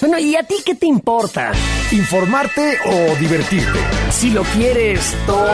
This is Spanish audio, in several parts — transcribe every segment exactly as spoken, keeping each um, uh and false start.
Bueno, ¿y a ti qué te importa? ¿Informarte o divertirte? Si lo quieres todo.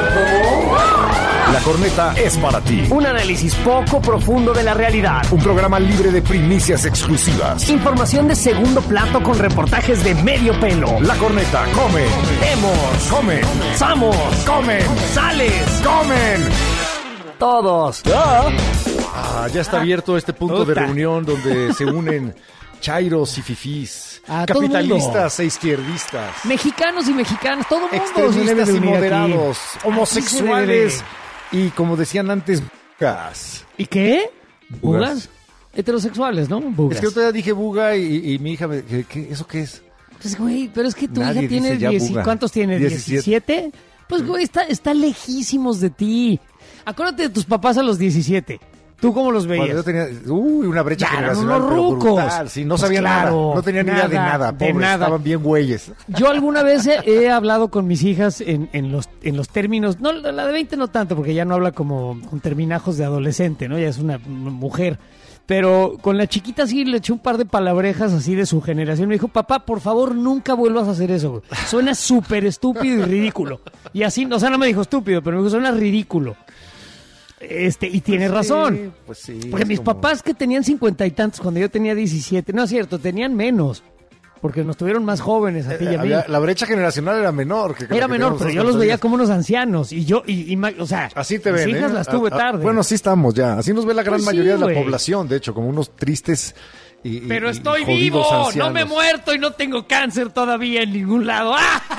La Corneta es para ti. Un análisis poco profundo de la realidad. Un programa libre de primicias exclusivas. Información de segundo plato con reportajes de medio pelo. La Corneta come. Vemos. Comen. Samos. Comen. Sales. Comen. Todos. Ah, ya está abierto este punto Puta. de reunión donde se unen chairos y fifís, Ah, todo el capitalistas e izquierdistas, Mexicanos y mexicanas, todo mundo se debe extremistas de y unir moderados, aquí. homosexuales Aquí se y, como decían antes, bugas. debe. ¿Y qué? Bugas. ¿Bugas? Heterosexuales, ¿no? Bugas. Es que otra vez dije buga y, y mi hija me ¿qué, qué, ¿eso qué es? Pues, güey, pero es que tu Nadie hija tiene dice ya diez, buga. ¿cuántos tiene? diecisiete. ¿diecisiete? Pues, güey, está, está lejísimos de ti. Acuérdate de tus papás a los diecisiete. ¿Tú cómo los veías? Cuando yo tenía, uy, una brecha Ya, eran generacional, unos pero rucos. brutal, sí, no Pues sabía claro, nada, no tenía ni idea de nada, nada, de pobres, nada. estaban bien güeyes. Yo alguna vez he, he hablado con mis hijas en, en, los, en los términos, no, la de veinte no tanto, porque ya no habla como con terminajos de adolescente, ¿no? Ya es una mujer. Pero con la chiquita sí le eché un par de palabrejas así de su generación. Me dijo, papá, por favor, nunca vuelvas a hacer eso, güey. Suena súper estúpido y ridículo. Y así, o sea, no me dijo estúpido, pero me dijo, suena ridículo. Este, y tiene Pues razón. sí, pues sí, Porque es mis como- papás que tenían cincuenta y tantos cuando yo tenía diecisiete, no es cierto, tenían menos. Porque nos tuvieron más jóvenes a ti y Eh, a mí. había- la brecha generacional era menor. Que, Era que menor, teníamos pero yo nosotros. los veía como unos ancianos. Y yo, y, y ma- o sea, Así te mis ven, hijas ¿eh? las tuve Ah, ah, tarde. Bueno, así estamos ya. Así nos ve la gran Pues sí, mayoría de la güey. población, de hecho, como unos tristes y, y- Pero y estoy jodidos vivo, ancianos. no me he muerto y no tengo cáncer todavía en ningún lado.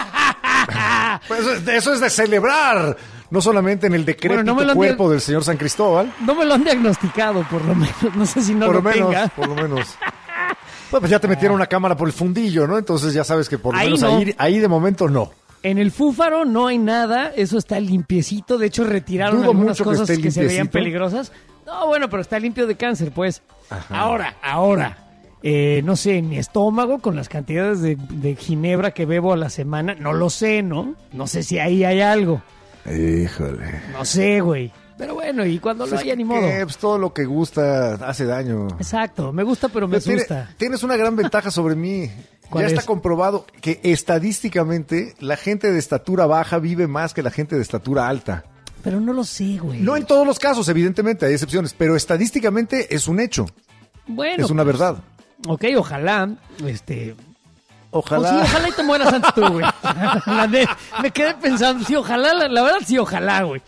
Pues eso es de- eso es de celebrar, no solamente en el decrépito Bueno, no me lo han cuerpo di- del señor San Cristóbal, No me lo han diagnosticado, por lo menos. No sé si no por lo, lo menos, tenga. por lo menos. Bueno, pues ya te metieron una cámara por el fundillo, ¿no? Entonces ya sabes que por lo Ahí menos no. ahí, ahí de momento no. En el Fúfaro no hay nada, eso está limpiecito. De hecho, retiraron Dudo algunas mucho que cosas esté que, se veían limpiecito. peligrosas. No, bueno, pero está limpio de cáncer, pues. Ajá. Ahora, ahora, eh, no sé, mi estómago con las cantidades de, de ginebra que bebo a la semana, no lo sé, ¿no? No sé si ahí hay algo. Híjole. No sé, güey. Pero bueno, y cuando lo Pues, haya, ni ¿qué? modo. Pues todo lo que gusta hace daño. Exacto, me gusta, pero me Pero tiene- asusta. tienes una gran ventaja sobre mí. ¿Cuál Ya está es? comprobado que estadísticamente la gente de estatura baja vive más que la gente de estatura alta. Pero no lo sé, güey. No en todos los casos, evidentemente, hay excepciones, pero estadísticamente es un hecho, Bueno, es una pues, verdad. Ok, ojalá, este... Ojalá. O sí, ojalá y te mueras antes tú, güey. La de- me quedé pensando, sí, ojalá, la, la verdad, sí, ojalá, güey.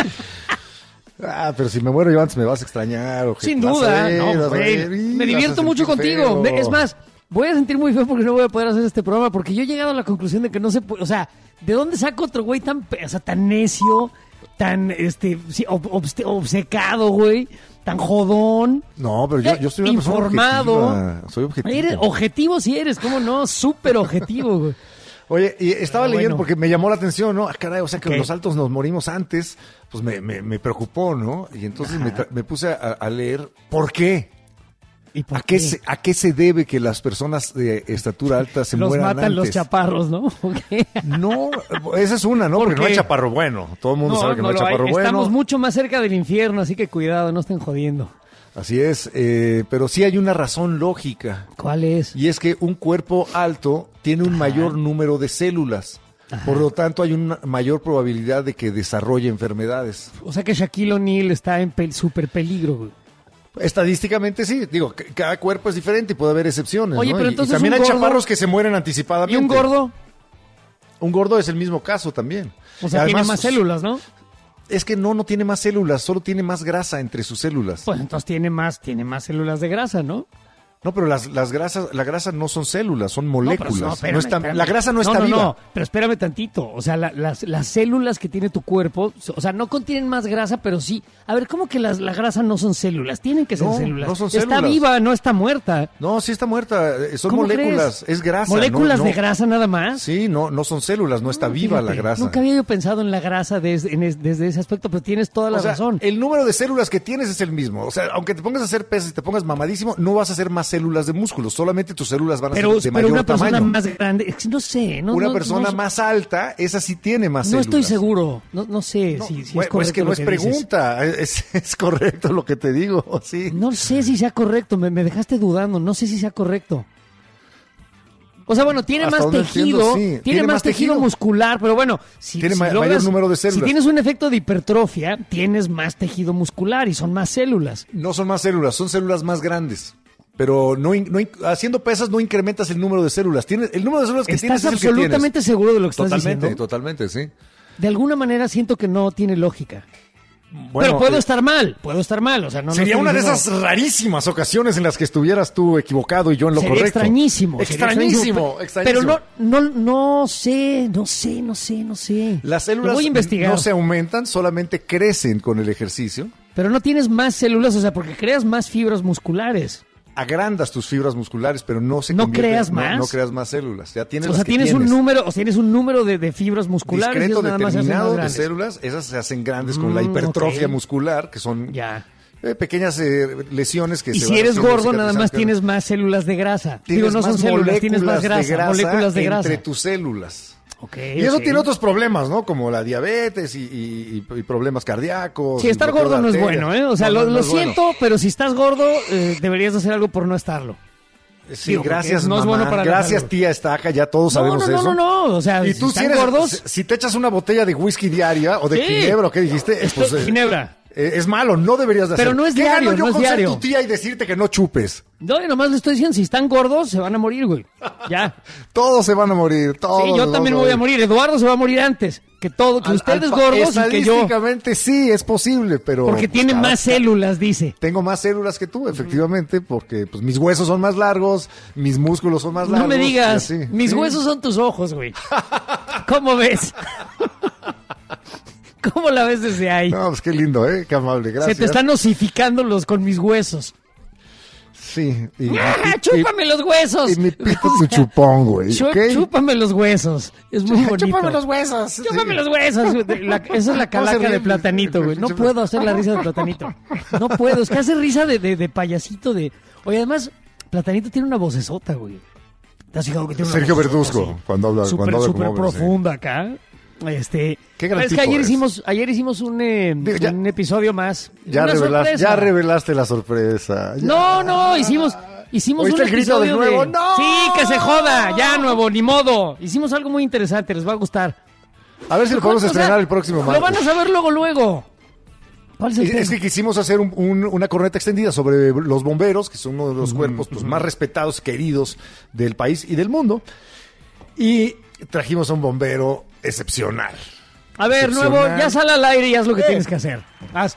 Ah, pero si me muero yo antes me vas a extrañar. ojete. Sin Vas a duda, ver, no, vas a güey. ver, y Me vas a divierto mucho sentir contigo. feo. Me- Es más, voy a sentir muy feo porque no voy a poder hacer este programa porque yo he llegado a la conclusión de que no se puede, o sea, ¿de dónde saco otro güey tan, pe- o sea, tan necio, tan, este, sí, ob- obste- obcecado, güey, tan jodón? No, pero yo, yo soy una persona Informado. objetiva. Soy objetivo. Eres objetivo si eres, ¿cómo no? Súper objetivo, güey. Oye, y estaba Pero leyendo bueno. porque me llamó la atención, ¿no? Ah, caray, o sea, que Ok. los altos nos morimos antes, pues me, me, me preocupó, ¿no? Y entonces me, tra- me puse a, a leer, ¿por qué? ¿Y por ¿A qué, se, ¿A qué se debe que las personas de estatura alta se Los mueran matan los antes? chaparros, ¿no? ¿O qué? No, esa es una, ¿no? ¿Por Porque no qué? hay chaparro bueno. Todo el mundo sabe que no, hay lo hay. chaparro bueno. Estamos mucho más cerca del infierno, así que cuidado, no estén jodiendo. Así es, eh, pero sí hay una razón lógica. ¿Cuál es? Y es que un cuerpo alto tiene un mayor número de células. Por lo tanto, hay una mayor probabilidad de que desarrolle enfermedades. O sea que Shaquille O'Neal está en pe- súper peligro, güey. Estadísticamente sí, digo, c- cada cuerpo es diferente y puede haber excepciones. Oye, ¿no? pero Y- y, entonces también un hay gordo- chaparros que se mueren anticipadamente. ¿Y un gordo? Un gordo es el mismo caso también. O sea, Además, tiene más células, ¿no? Es que no, no tiene más células, solo tiene más grasa entre sus células. Pues entonces tiene más, tiene más células de grasa, ¿no? No, pero las, las grasas, la grasa no son células, son moléculas. No, pero no, No espérame, está- espérame. la grasa no está no, viva. No, pero espérame tantito. O sea, la- las, las células que tiene tu cuerpo, o sea, no contienen más grasa, pero sí. A ver, ¿cómo que las, la grasa no son células? Tienen que ser No, células. no son Está células. viva, no está muerta. No, sí está muerta, eh, son ¿Cómo moléculas, crees? es grasa. ¿Moléculas no, no. de grasa nada más? Sí, no, no son células, no está viva la Fíjate, grasa. Nunca había yo pensado en la grasa desde, en es- desde ese aspecto, pero tienes toda la O sea, razón. el número de células que tienes es el mismo. O sea, aunque te pongas a hacer pesas y te pongas mamadísimo, no vas a hacer más células de músculo. Solamente tus células van a Pero, ser de pero mayor una persona tamaño. más grande, es que no sé, no, una no- persona no- más alta, esa sí tiene más No células. estoy seguro, no, no sé No, si, si bueno, es correcto es que no lo es que dices. pregunta, es, es correcto lo que te digo, sí. No sé si sea correcto, me, me dejaste dudando, no sé si sea correcto. O sea, bueno, tiene Hasta más donde tejido, entiendo, sí. tiene, Tiene más más tejido, tejido. muscular, pero bueno, si, Tiene si ma- logras- mayor número de células. si tienes un efecto de hipertrofia, tienes más tejido muscular y son más células. No son más células, son células más grandes. Pero no, in- no in- haciendo pesas no incrementas el número de células. Tienes, el número de células que tienes ¿Estás es el que absolutamente tienes. seguro de lo que estás Totalmente, diciendo? totalmente, sí. De alguna manera siento que no tiene lógica. Bueno, pero puedo eh, estar mal, puedo estar mal. O sea, no, no sería estoy una de diciendo- esas rarísimas ocasiones en las que estuvieras tú equivocado y yo en lo Sería correcto. extrañísimo. sería Extrañísimo, pe- extrañísimo. Pero no, no, no sé, no sé, no sé, no sé. Las Lo células voy a investigar. no se aumentan, solamente crecen con el ejercicio. Pero no tienes más células, o sea, porque creas más fibras musculares. Agrandas tus fibras musculares, pero no se ¿No convierten- creas no- más? No, creas más células. Ya tienes O sea, las que tienes, tienes. un número, o sea, tienes un número de, de fibras musculares discreto y es nada más se hacen más determinado de grandes. células, esas se hacen grandes con la Mm, hipertrofia ok. muscular, que son Ya. eh, pequeñas eh, lesiones que Y se si van eres haciendo, gordo, nada más cicatrizando. tienes más células de grasa. Tienes Digo, no son más células, tienes más moléculas grasa, moléculas de grasa. entre tus células. Okay, Y eso ok. tiene otros problemas, ¿no? Como la diabetes y, y- y- y problemas cardíacos. Sí, y estar bloqueo gordo de no es arterias. bueno, ¿eh? O sea, No, lo, no, no lo es bueno. siento, pero si estás gordo, eh, deberías hacer algo por no estarlo. Sí, Digo, porque gracias, no es mamá. bueno para la Gracias, salud. tía Estaca, ya todos No, sabemos no, no, eso. no, no, o sea, Y si tú si están eres, gordos... si- si te echas una botella de whisky diaria o de Sí. ginebra, ¿o qué dijiste? Esto- Pues, eh, ginebra. eh, es malo, no deberías de Pero hacerlo. no es ¿Qué diario, gano yo no es con diario. ser tu tía y decirte que no chupes? No, y nomás le estoy diciendo, si están gordos, se van a morir, güey. Ya. Todos se van a morir, todos. Sí, yo nos también me vamos voy a morir. Eduardo se va a morir antes. Que todo, que Al- ustedes al pa- gordos y que yo. Estadísticamente sí, es posible, pero... Porque pues, tiene cada- más células, dice. Tengo más células que tú, efectivamente, porque pues mis huesos son más largos, mis músculos son más largos. No me digas, y así. mis Sí. huesos son tus ojos, güey. ¿Cómo ves? ¿Cómo la ves desde ahí? No, pues qué lindo, ¿eh? Qué amable, gracias. Se te están osificando los con mis huesos. Sí. Y, ¡Ah, y- chúpame los huesos! y mi pito tu chupón, güey. Chu- ¿ok? Chúpame los huesos. Es muy bonito. Chúpame los huesos. Chúpame Sí. los huesos. La- esa es la ¿Cómo se calaca ríe? de Platanito, güey. No puedo hacer la risa de Platanito. No puedo. Es que hace risa de, de, de payasito de... Oye, además, Platanito tiene una vocesota, güey. ¿Te has fijado que tiene una Sergio vocesota Verduzco, así? cuando habla, Súper, cuando habla súper como hombre, sí. profunda acá. Este, Qué gran es que tipo ayer es. hicimos, ayer hicimos un, eh, Digo, ya- un episodio más. Ya Una revelaste, sorpresa. ya revelaste la sorpresa. Ya. No, no, hicimos, hicimos un ¿Oíste el grito de episodio nuevo? ¡No! Sí, que se joda, ya nuevo, ni modo. Hicimos algo muy interesante, les va a gustar. A ver si lo podemos O sea, estrenar el próximo martes. Lo van a saber luego, luego. ¿Cuál es el Es, tema? es que quisimos hacer un- un- una corneta extendida sobre los bomberos, que son uno de los cuerpos pues, más respetados, queridos del país y del mundo. Y trajimos a un bombero excepcional. A ver, nuevo, excepcional. ya sal al aire y haz lo que Eh. tienes que hacer. Haz.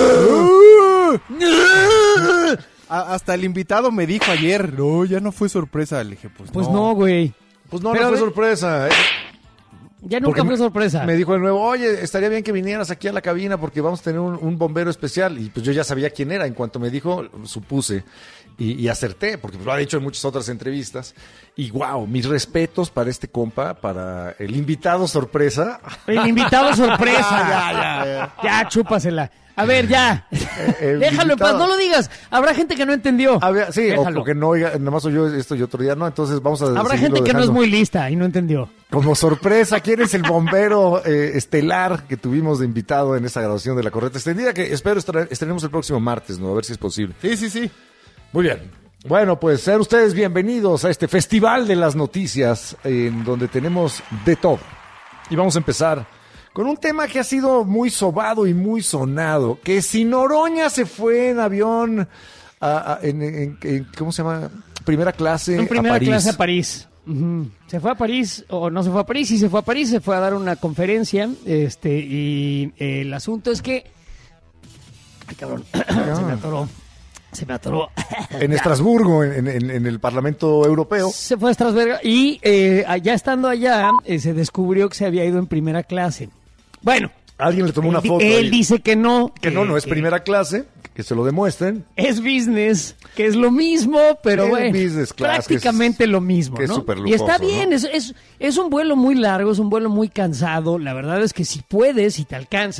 A- hasta el invitado me dijo ayer, no, ya no fue sorpresa. Le dije, pues, Pues no, güey. Pues no, Pero no fue a ver- sorpresa. ¿eh? Ya Porque nunca fue me- sorpresa. Me dijo el nuevo, oye, estaría bien que vinieras aquí a la cabina porque vamos a tener un, un bombero especial. Y pues yo ya sabía quién era. En cuanto me dijo, supuse y, y acerté, porque lo ha dicho en muchas otras entrevistas. Y wow, mis respetos para este compa, para el invitado sorpresa. El invitado sorpresa. Ya, ya, ya. Ya, chúpasela. A ver, ya. el Déjalo en paz, invitado- no lo digas. Habrá gente que no entendió. A ver, sí, o, Déjalo. o que no oiga, nada más oyó esto y otro día no, entonces vamos a Habrá seguirlo gente que no es dejando. muy lista y no entendió. Como sorpresa, ¿quién es el bombero eh, estelar que tuvimos de invitado en esta grabación de La Correta Extendida? Que espero estre- estrenemos el próximo martes, ¿no? A ver si es posible. Sí, sí, sí. Muy bien. Bueno, pues sean ustedes bienvenidos a este Festival de las Noticias, en donde tenemos de todo. Y vamos a empezar con un tema que ha sido muy sobado y muy sonado, que si Noroña se fue en avión, a- a- en, en- en- ¿cómo se llama? Primera clase En primera a París. clase a París. Ujú. Se fue a París o no se fue a París. Y se fue a París, se fue a dar una conferencia. Este, y eh, el asunto es que... Ay, cabrón. Se me atoró. Se me atoró. En Estrasburgo, en, en- en el Parlamento Europeo. Se fue a Estrasburgo y eh, allá estando allá eh, se descubrió que se había ido en primera clase. Bueno, Alguien le tomó él, una di- foto. él ahí. dice que no. que no, no es que primera clase, que se lo demuestren. Es business, que es lo mismo, pero Es bueno, business class, que es- prácticamente lo mismo, que es ¿no? súper Y está lujoso, bien, ¿no? es, es, es un vuelo muy largo, es un vuelo muy cansado. La verdad es que si puedes, si te alcanza,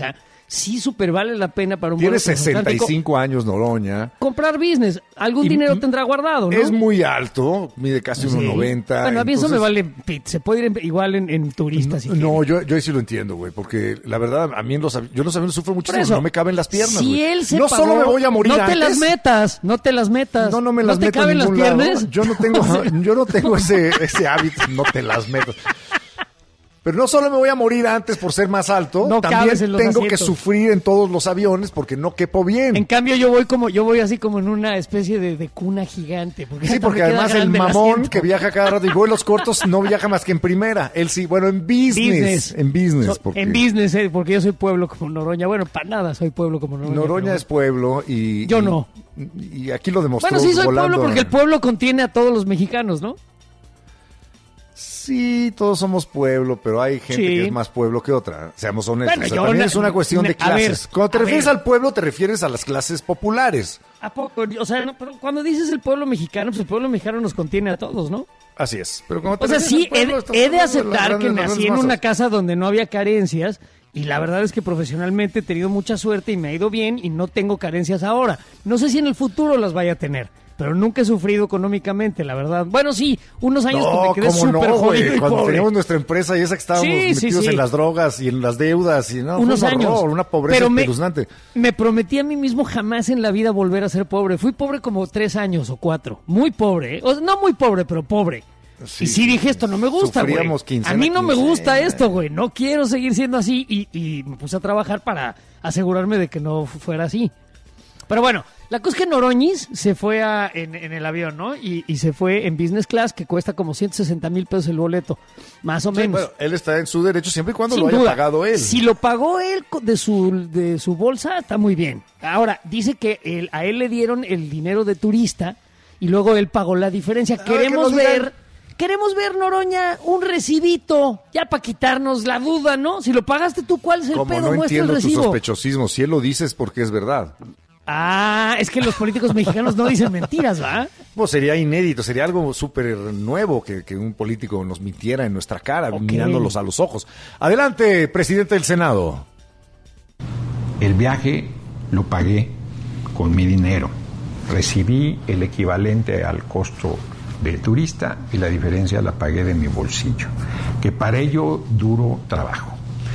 sí súper vale la pena para un Tiene vuelo sesenta y transatlántico cinco años Noroña. comprar business. Algún Y- dinero tendrá guardado, ¿no? Es muy alto, mide casi Sí. uno noventa. Bueno, a mí eso me entonces- vale pit. Se puede ir en- igual en, en turistas. si No, quiere. yo, yo ahí sí lo entiendo, güey, porque la verdad, a mí en los avi- yo en los aviones sufro Por muchísimo, eso, no me caben las piernas, si güey. él se No pagó, solo me voy a morir no te antes. las metas, no te las metas. No, no me las te meto en caben las ningún lado. piernas. Yo no tengo, yo no tengo ese, ese hábito, no te las metas. Pero no solo me voy a morir antes por ser más alto, No también cabes en los tengo que asientos. sufrir en todos los aviones porque no quepo bien. En cambio, yo voy como, yo voy así como en una especie de, de cuna gigante. Porque Sí, hasta porque me queda además el grande mamón asiento. que viaja cada rato y vuelos cortos no viaja más que en primera. Él sí, bueno, en business. Business. En business. So- porque En business, eh, porque yo soy pueblo como Noroña. Bueno, para nada soy pueblo como Noroña. Noroña pero es pueblo y... Yo y- no. Y aquí lo demostró Bueno, sí soy volando. pueblo porque el pueblo contiene a todos los mexicanos, ¿no? Sí, todos somos pueblo, pero hay gente Sí. que es más pueblo que otra. Seamos honestos. Bueno, O sea, yo también na- es una cuestión de a ver, clases. Cuando te a refieres ver. al pueblo, te refieres a las clases populares. ¿A poco? O sea, no, pero cuando dices el pueblo mexicano, pues el pueblo mexicano nos contiene a todos, ¿no? Así es. Pero cuando te O sea, refieres sí, al pueblo, he, estás he de hablando las aceptar grandes- que las nací grandes en una masas. casa donde no había carencias y la verdad es que profesionalmente he tenido mucha suerte y me ha ido bien y no tengo carencias ahora. No sé si en el futuro las vaya a tener, pero nunca he sufrido económicamente, la verdad. Bueno, sí, unos años que No, me quedé cómo súper no, jodido güey. y Cuando pobre. teníamos nuestra empresa y esa que estábamos Sí, sí, metidos sí. en las drogas y en las deudas y no, fue Unos un años. horror, una pobreza Pero me- espeluznante. Me prometí a mí mismo jamás en la vida volver a ser pobre. Fui pobre como tres años o cuatro. Muy pobre, ¿eh? O sea, no muy pobre, pero pobre. Sí, y sí dije, esto no me gusta, güey. sufríamos quincena A mí no a me gusta quincena. esto, güey. No quiero seguir siendo así. Y, y me puse a trabajar para asegurarme de que no fu- fuera así. Pero bueno, la cosa es que Noroñis se fue a- en, en el avión, ¿no? Y, y se fue en business class, que cuesta como ciento sesenta mil pesos el boleto. Más o Sí, menos. bueno, él está en su derecho siempre y cuando Sin lo haya duda. pagado él. Si lo pagó él co- de su, de su bolsa, está muy bien. Ahora, dice que él- a él le dieron el dinero de turista y luego él pagó la diferencia. ver, Queremos que nos digan. ver, queremos ver, Noroña, un recibito, ya para quitarnos la duda, ¿no? Si lo pagaste tú, ¿cuál es el Como pedo? no Muestra el entiendo tu recibo. sospechosismo. Si él lo dice es porque es verdad. Ah, es que los políticos mexicanos no dicen mentiras, ¿va? Pues sería inédito, sería algo súper nuevo que, que un político nos mintiera en nuestra cara, Ok. mirándolos a los ojos. Adelante, presidente del Senado. El viaje lo pagué con mi dinero. Recibí el equivalente al costo del turista y la diferencia la pagué de mi bolsillo, que para ello duro trabajo.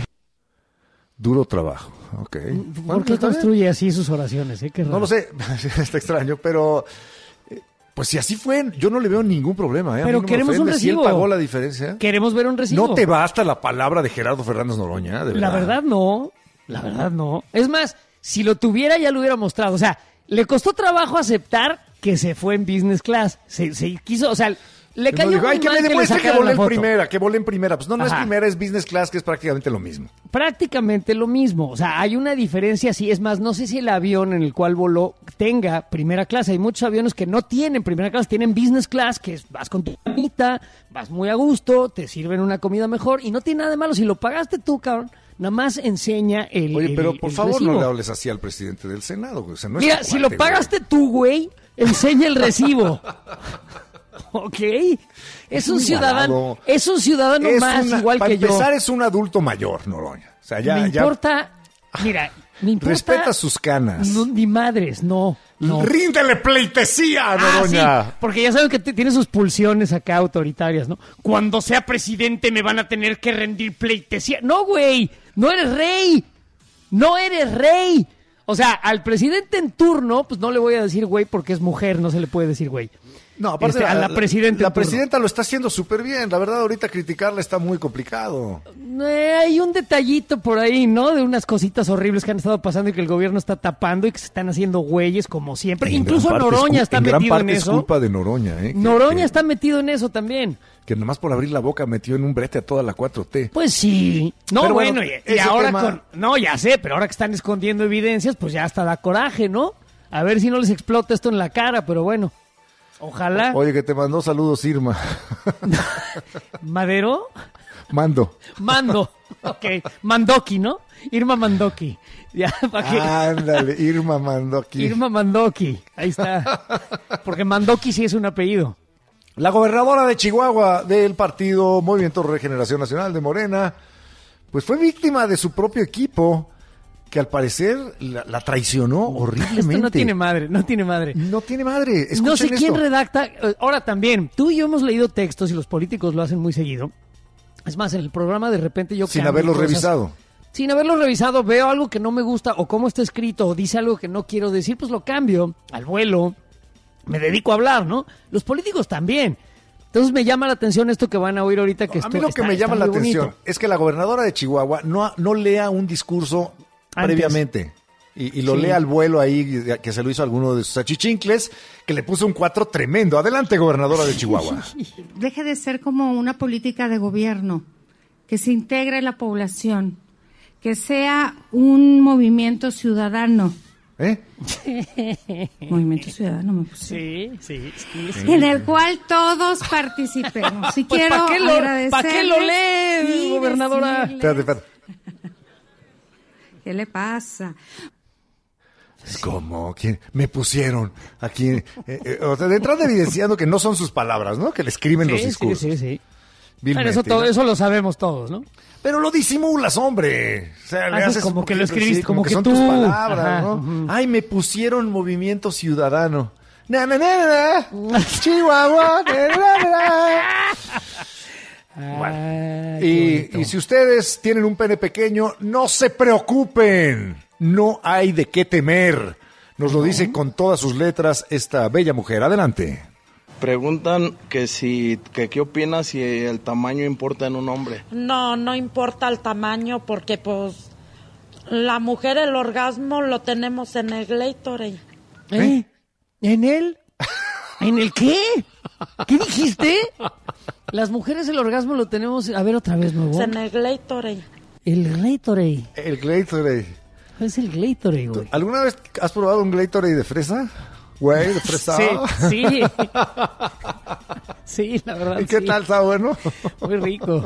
Duro trabajo, ok. ¿Por Bueno, qué está bien. construye así sus oraciones? Eh? Qué No raro. lo sé, está extraño, pero eh, pues si así fue, yo no le veo ningún problema. ¿eh? A mí Pero no me queremos un ofende. Si él recibo. pagó la diferencia. Queremos ver un recibo. ¿No te basta la palabra de Gerardo Fernández Noroña? De La verdad no, la verdad no. Es más, si lo tuviera ya lo hubiera mostrado. O sea, le costó trabajo aceptar que se fue en business class. Se, se quiso, o sea, le No cayó digo, muy ay, que mal me que le demuestre que, sacaran volé la en foto. primera, que volé en primera. Pues no, no es Ajá. primera, es business class, que es prácticamente lo mismo. Prácticamente lo mismo. O sea, hay una diferencia, sí. Es más, no sé si el avión en el cual voló tenga primera clase. Hay muchos aviones que no tienen primera clase, tienen business class, que es, vas con tu camita, vas muy a gusto, te sirven una comida mejor y no tiene nada de malo. Si lo pagaste tú, cabrón, nada más enseña el Oye, el- pero por el favor recibo. no le hables así al presidente del Senado. güey. O sea, no es Mira, tu si lo cuate, pagaste tú, güey, enseña el recibo. ¿Ok? Es un muy ciudadano, malado. es un ciudadano Es más una- igual para que yo. empezar, es un adulto mayor, Noroña. O sea, ya, me ya importa, mira, me importa. respeta sus canas. No, ni madres, no, no. ¡Ríndele pleitesía, Ah, Noroña! sí, porque ya saben que t- tiene sus pulsiones acá autoritarias, ¿no? Cuando sea presidente me van a tener que rendir pleitesía. No, güey, no eres rey. No eres rey. O sea, al presidente en turno, pues no le voy a decir güey porque es mujer, no se le puede decir güey. No, aparte, Este, a la presidenta La en turno. presidenta lo está haciendo súper bien. La verdad, ahorita criticarla está muy complicado. Eh, hay un detallito por ahí, ¿no? De unas cositas horribles que han estado pasando y que el gobierno está tapando y que se están haciendo güeyes como siempre. En Incluso gran parte es Noroña cul- está en gran metido en parte es eso. culpa de Noroña, ¿eh? Que- Noroña que, está metido en eso también. Que nomás por abrir la boca metió en un brete a toda la cuatro T. Pues sí. No, Pero bueno, bueno, y, y ese ahora tema- con... No, ya sé, pero ahora que están escondiendo evidencias, pues ya hasta da coraje, ¿no? A ver si no les explota esto en la cara, pero bueno. Ojalá. Oye, que te mandó saludos Irma. ¿Madero? Mando. Mando. Ok. Mandoki, ¿no? Irma Mandoki. Ya, para que... Ándale, Irma mandó aquí. Irma Mandoki. Ahí está. Porque Mandoki sí es un apellido. La gobernadora de Chihuahua del partido Movimiento Regeneración Nacional de Morena, pues fue víctima de su propio equipo, que al parecer la, la traicionó horriblemente. Esto no tiene madre, no tiene madre. No tiene madre. Escuchen No sé esto. quién redacta. Ahora también, tú y yo hemos leído textos y los políticos lo hacen muy seguido. Es más, en el programa de repente yo Sin cambio haberlos cosas. revisado. Sin haberlo revisado, veo algo que no me gusta o cómo está escrito o dice algo que no quiero decir, pues lo cambio al vuelo, me dedico a hablar, ¿no? Los políticos también. Entonces me llama la atención esto que van a oír ahorita que A esto mí lo que está- me llama está la muy atención bonito. es que la gobernadora de Chihuahua no, no lea un discurso Antes. previamente y, y lo Sí. lea al vuelo ahí, que se lo hizo a alguno de sus achichincles, que le puso un cuatro tremendo. Adelante, gobernadora de Chihuahua. Deje de ser como una política de gobierno, que se integre la población, que sea un movimiento ciudadano. ¿Eh? Movimiento ciudadano me puse. Sí, sí, sí. sí. En el cual todos participemos. Si Pues, quiero ¿pa' qué lo- agradecerles pa' qué lo lee, y gobernadora? decirles- Espérate, espérate. ¿Qué le pasa? ¿Cómo? ¿Quién? Me pusieron aquí. eh, eh, o sea, de entrada evidenciando que no son sus palabras, ¿no? Que le escriben los Sí, sí, discursos. sí, sí. Vilmente, Bueno, eso, todo, ¿no? eso lo sabemos todos, ¿no? Pero lo disimulas, hombre. O sea, le Haces haces como un que lo poquito escribiste, así, como que son tú. tus palabras, Ajá, ¿no? ujú. Ay, me pusieron Movimiento Ciudadano. Na, na, na, na, na. Chihuahua. na, na, na. Bueno, Ay, qué Y, bonito. y si ustedes tienen un pene pequeño, no se preocupen. No hay de qué temer. Nos lo dice con todas sus letras esta bella mujer. Adelante. Preguntan que si, que qué opinas si el tamaño importa en un hombre. No, no importa el tamaño porque pues la mujer el orgasmo lo tenemos en el Gatorade. ¿Eh? ¿En él? ¿En el qué? ¿Qué dijiste? Las mujeres el orgasmo lo tenemos... A ver, otra vez, nuevo. En el Gatorade. El Gatorade. El Gatorade. ¿Cuál es el Gatorade, güey? ¿Alguna vez has probado un Gatorade de fresa? Güey, de fresa. Sí, sí. Sí, la verdad, ¿Y qué sí. tal? ¿Está bueno? Muy rico.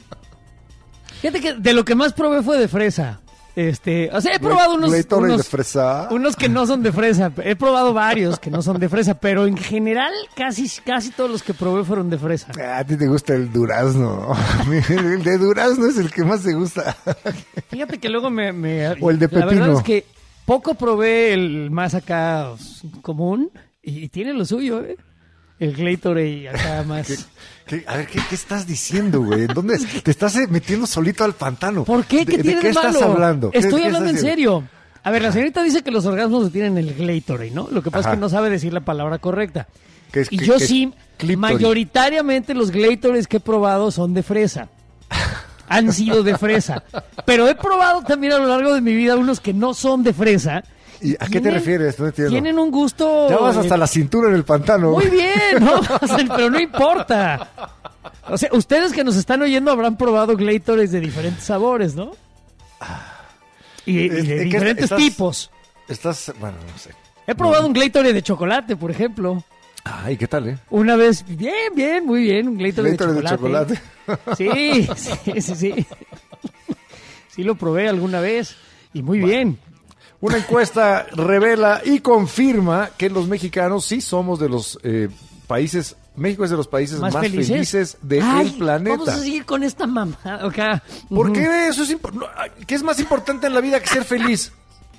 Fíjate que de lo que más probé fue de fresa. Este, o sea, he probado unos, Gatorade unos, de fresa. unos que no son de fresa. He probado varios que no son de fresa, pero en general casi, casi todos los que probé fueron de fresa. A ti te gusta el durazno. El de durazno es el que más te gusta. Fíjate que luego me... me O el de La verdad pepino. es que poco probé el más acá común y, y tiene lo suyo, ¿eh? El Gatorade acá más... ¿Qué? A ver, ¿qué, qué estás diciendo, güey? ¿En ¿Dónde te estás eh, metiendo solito al pantano? ¿Por qué? ¿Qué ¿De, tiene de qué de malo? estás hablando? ¿Qué- Estoy qué hablando en estás diciendo? serio. A ver, la señorita dice que los orgasmos lo tienen en el Gatorade, ¿no? Lo que pasa Ajá. es que no sabe decir la palabra correcta. ¿Qué es- y qué- yo qué es sí, clítoris? mayoritariamente los Gatorades que he probado son de fresa. Han sido de fresa. Pero he probado también a lo largo de mi vida unos que no son de fresa. ¿Y a qué te Tienen- refieres? No entiendo. Tienen un gusto... Ya vas hasta eh, la cintura en el pantano. Muy bien, ¿no? O sea, pero no importa. O sea, ustedes que nos están oyendo habrán probado Gatorades de diferentes sabores, ¿no? Y, y Es- es de que diferentes estás- tipos. Estás, bueno, no sé. He probado un Gatorade de chocolate, por ejemplo. Ay, ¿qué tal, eh? Una vez, bien, bien, muy bien, un Gatorade, Gatorade de de chocolate. Sí, sí, sí, sí. Sí lo probé alguna vez y muy bien. Una encuesta revela y confirma que los mexicanos sí somos de los eh, países, México es de los países más, felices, del Ay, planeta. Vamos a seguir con esta mamá, acá. ¿Por qué eso es impo- no, ¿qué es más importante en la vida que ser feliz?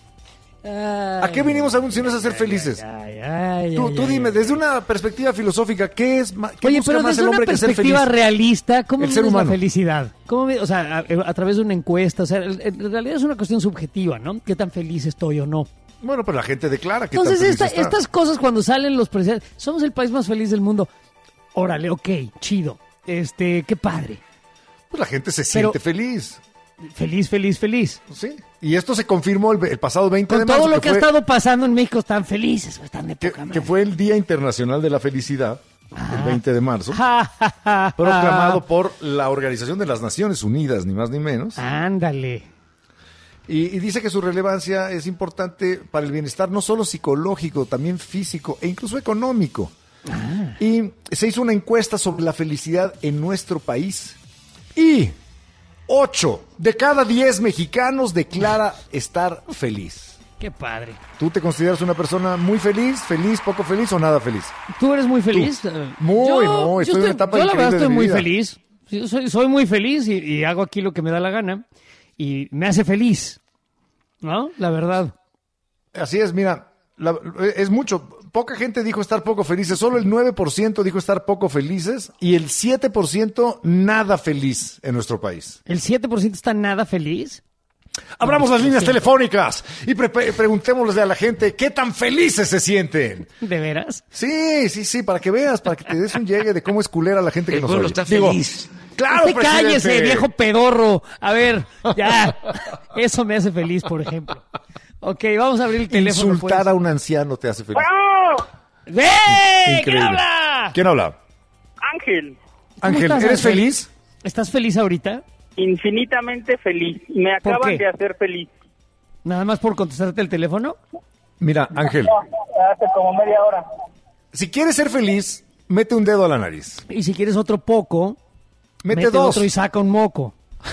¿A qué vinimos aún si no es a ser felices? Ay, ay, Tú, ay, tú ay, dime, ay. desde una perspectiva filosófica, ¿qué es ma- qué Oye, busca pero más desde el una hombre que ser perspectiva feliz? realista, ¿cómo El ser mides la humano. felicidad? ¿Cómo mides- o sea, a, a través de una encuesta, o sea, en en realidad es una cuestión subjetiva, ¿no? ¿Qué tan feliz estoy o no? Bueno, pues la gente declara que tan Entonces, feliz esta- está. estas cosas cuando salen los presidentes, somos el país más feliz del mundo. Órale, ok, chido. Este, qué padre. Pues la gente se Pero- siente feliz. Feliz, feliz, feliz. Sí. Y esto se confirmó el, el pasado veinte Con de marzo. todo lo que, ha fue- estado pasando en México, están felices, están de que, poca que madre. fue el Día Internacional de la Felicidad, el veinte de marzo, Ja, ja, ja, proclamado ja. por la Organización de las Naciones Unidas, ni más ni menos. Ándale. Y, y dice que su relevancia es importante para el bienestar no solo psicológico, también físico e incluso económico. Ah. Y se hizo una encuesta sobre la felicidad en nuestro país. Y ocho de cada diez mexicanos declara estar feliz. Qué padre. ¿Tú te consideras una persona muy feliz, feliz, poco feliz o nada feliz? ¿Tú eres muy feliz? Eh, Muy, no, estoy en una etapa Yo la increíble verdad de estoy mi muy vida. feliz. Yo soy, soy muy feliz y, y hago aquí lo que me da la gana. Y me hace feliz. ¿no? La verdad. Así es, mira, la- es mucho. Poca gente dijo estar poco felices, solo el nueve por ciento dijo estar poco felices y el siete por ciento nada feliz en nuestro país. ¿El siete por ciento está nada feliz? Abramos las líneas telefónicas y pre- pre- preguntémosle a la gente qué tan felices se sienten. ¿De veras? Sí, sí, sí, para que veas, para que te des un llegue de cómo es culera la gente que El nos pueblo oye. está Digo, feliz. claro, Usted cállese, presidente. viejo pedorro. A ver, ya. Eso me hace feliz, por ejemplo. Ok, vamos a abrir el teléfono. Insultar pues. a un anciano te hace feliz. ¡Ve! ¿Quién Increíble. habla? ¿Quién habla? Ángel, Ángel, estás, ¿eres Ángel? feliz? ¿Estás feliz ahorita? infinitamente feliz. Me ¿Por acaban qué? de hacer feliz. ¿Nada más por contestarte el teléfono? Mira, Ángel, Hace como media hora. si quieres ser feliz, mete un dedo a la nariz. Y si quieres otro poco, Mete, mete dos. otro y saca un moco.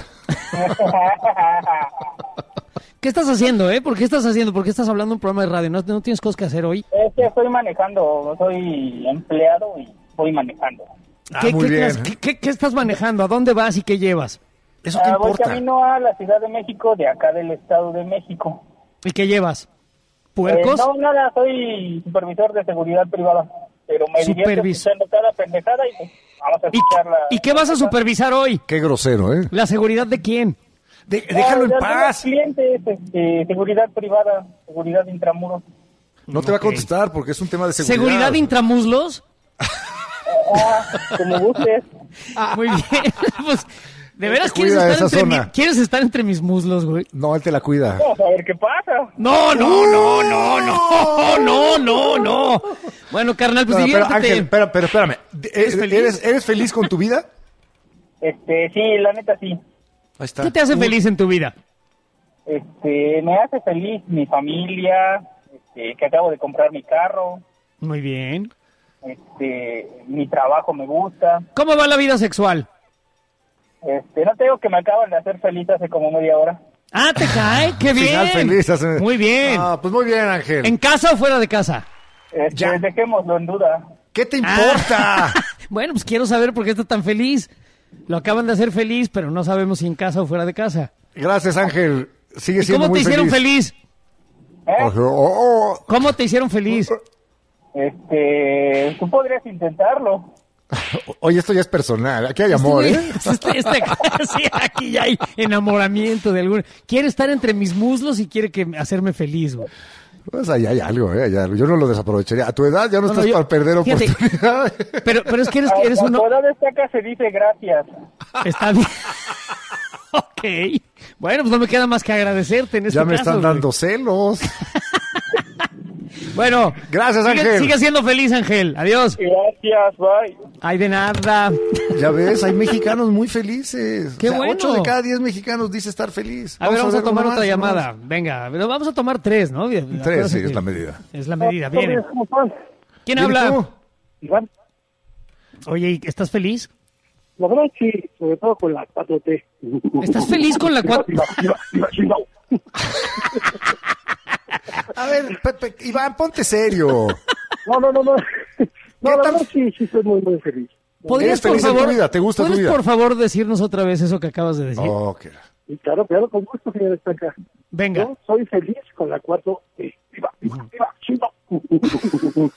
¿Qué estás haciendo, eh? ¿Por qué estás haciendo? ¿Por qué estás hablando en un programa de radio? ¿No, no tienes cosas que hacer hoy? Es que estoy manejando, soy empleado y voy manejando. Ah, ¿Qué, muy qué bien. clase- qué- qué- qué estás manejando? ¿A dónde vas y qué llevas? ¿Eso qué Ah, voy importa? camino a la Ciudad de México, de acá del Estado de México. ¿Y qué llevas? ¿Puercos? Eh, no, nada, soy supervisor de seguridad privada. Pero me divierto Supervis- escuchando cada pendejada y pues, vamos a ¿Y, escuchar la... ¿Y qué vas a supervisar hoy? Qué grosero, ¿eh? ¿La seguridad de quién? De- Ah, déjalo en de algunos paz. clientes, este, seguridad privada, seguridad intramuros. No te va a Ok. contestar porque es un tema de seguridad. ¿Seguridad intramuslos? Ah, como gustes. Muy bien. Pues, ¿de veras te quieres cuida estar, esa entre mi- zona. quieres estar entre mis muslos, güey? No, él te la cuida. Vamos a ver qué pasa. No, no, no, no, no, no, no, no. Bueno, carnal, pues No, pero diviértete. Ángel, espera, pero espérame. ¿Eres feliz? ¿Eres, ¿Eres feliz con tu vida? Este, sí, la neta sí. Ahí está. ¿Qué te hace feliz en tu vida? Este, me hace feliz mi familia, este, que acabo de comprar mi carro, Muy bien. este, mi trabajo me gusta. ¿Cómo va la vida sexual? Este, no te digo que me acaban de hacer feliz hace como media hora. Ah, ¿te cae? ¡Qué bien! Final feliz. hace- Muy bien. Ah, pues muy bien, Ángel. ¿En casa o fuera de casa? Este, Ya. dejémoslo en duda. ¿Qué te importa? Bueno, pues quiero saber por qué está tan feliz. Lo acaban de hacer feliz, pero no sabemos si en casa o fuera de casa. Gracias, Ángel. Sigue ¿Y siendo cómo muy te hicieron feliz. feliz? ¿Eh? Oh, oh, oh. ¿Cómo te hicieron feliz? Este, tú podrías intentarlo. Oye, esto ya es personal. Aquí hay amor, Este, ¿eh? este- este- sí, aquí ya hay enamoramiento de algún. Quiere estar entre mis muslos y quiere que hacerme feliz, güey. Pues ahí hay algo, ¿eh? Hay algo. Yo no lo desaprovecharía. A tu edad ya no, No, no, estás yo- para perder fíjate. oportunidades. Pero, pero es que eres, eres A uno. tu edad de acá se dice gracias. Está bien. Ok. Bueno, pues no me queda más que agradecerte en este Ya me caso, están güey. dando celos. Bueno. Gracias, sigue, Ángel. Sigue siendo feliz, Ángel. Adiós. Gracias, bye. Ay, de nada. Ya ves, hay mexicanos muy felices. Qué O sea, bueno. Ocho de cada diez mexicanos dice estar feliz. A ver, vamos a ver tomar uno otra más, uno llamada. más. Venga, pero vamos a tomar tres, ¿no? Tres, Acuérdate sí, es que la medida. Es la medida, bien. ¿Cómo estás? ¿Quién Bien, ¿y habla? tú? Iván, Oye, ¿y ¿estás feliz? la verdad sí, sobre todo con la cuatro T. ¿Estás feliz con la cuatro? A ver, Pepe, Iván, ponte serio. No, no, no, no. No, la tan- verdad sí, sí estoy muy, muy feliz. ¿Podrías, ¿Eres feliz por en tu favor, vida? ¿Te gusta tu ¿puedes, vida? por favor, decirnos otra vez eso que acabas de decir? Oh, qué- Y claro, claro, con gusto, señor Estanca. Venga. Yo soy feliz con la cuatro T. Viva, viva, viva, chiva.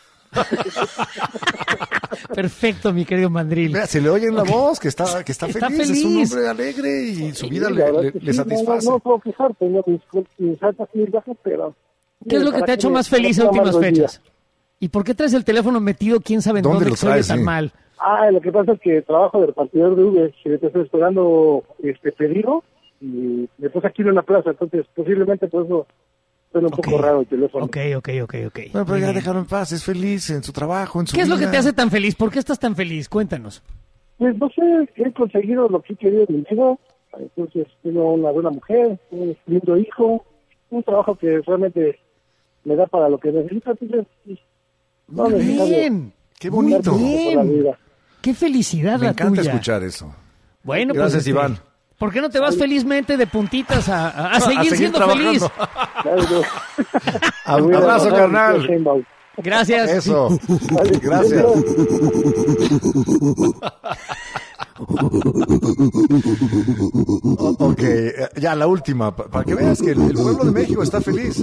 Perfecto, mi querido Mandril. Vea, se le oye en la voz que está, que está, Está feliz. Es un feliz. hombre alegre y su vida Sí, le, la verdad le- que le sí, satisface. No, no, no puedo quejar, tengo mis, mis altas y mis bajas, pero... ¿Qué es lo que te ha hecho más feliz en últimas fechas? ¿Y por qué traes el teléfono metido quién sabe en ¿Dónde dónde lo que se oye traes, tan sí? mal? Ah, lo que pasa es que trabajo de repartidor de Uber, y te estoy esperando este pedido, y me puse aquí en una plaza, entonces posiblemente por eso suena un Ok. poco raro el teléfono. Ok, ok, ok, ok. Bueno, pero Muy ya bien. déjalo en paz, es feliz en su trabajo, en su ¿Qué es lo que vida. te hace tan feliz? ¿Por qué estás tan feliz? Cuéntanos. Pues no sé, he conseguido lo que he querido en mi vida, entonces tengo una buena mujer, un lindo hijo, un trabajo que realmente me da para lo que necesito, entonces pues, no Muy necesito bien. Qué bonito. Muy por la bien. vida. Qué felicidad Me la encanta tuya. escuchar eso. Bueno, pues, Gracias, este, Iván. ¿por qué no te vas felizmente de puntitas a, a- a seguir, seguir siendo trabajando. feliz? Claro, yo- Ab- Voy a Abrazo, trabajar, carnal. Sheinbaum. Gracias. Eso. Vale, Gracias. O- ok, eh, ya la última, pa- para que veas que el, el pueblo de México está feliz.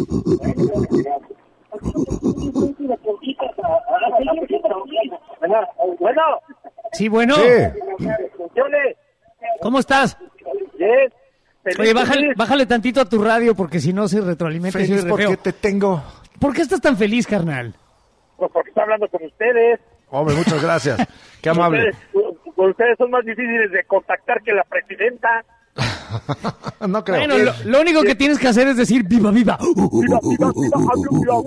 Bueno, Sí, bueno. Sí. yo le... ¿Cómo estás? Yes. Feliz, Oye, bájale, feliz. bájale tantito a tu radio porque si no se retroalimenta y se Feliz oye re feo. porque te tengo. ¿Por qué estás tan feliz, carnal? Pues porque está hablando con ustedes. Hombre, muchas gracias. Qué amable. Ustedes, ustedes son más difíciles de contactar que la presidenta. No creo. Bueno, lo, lo único que tienes que hacer es decir viva, viva. Mira, mira, mira, mira,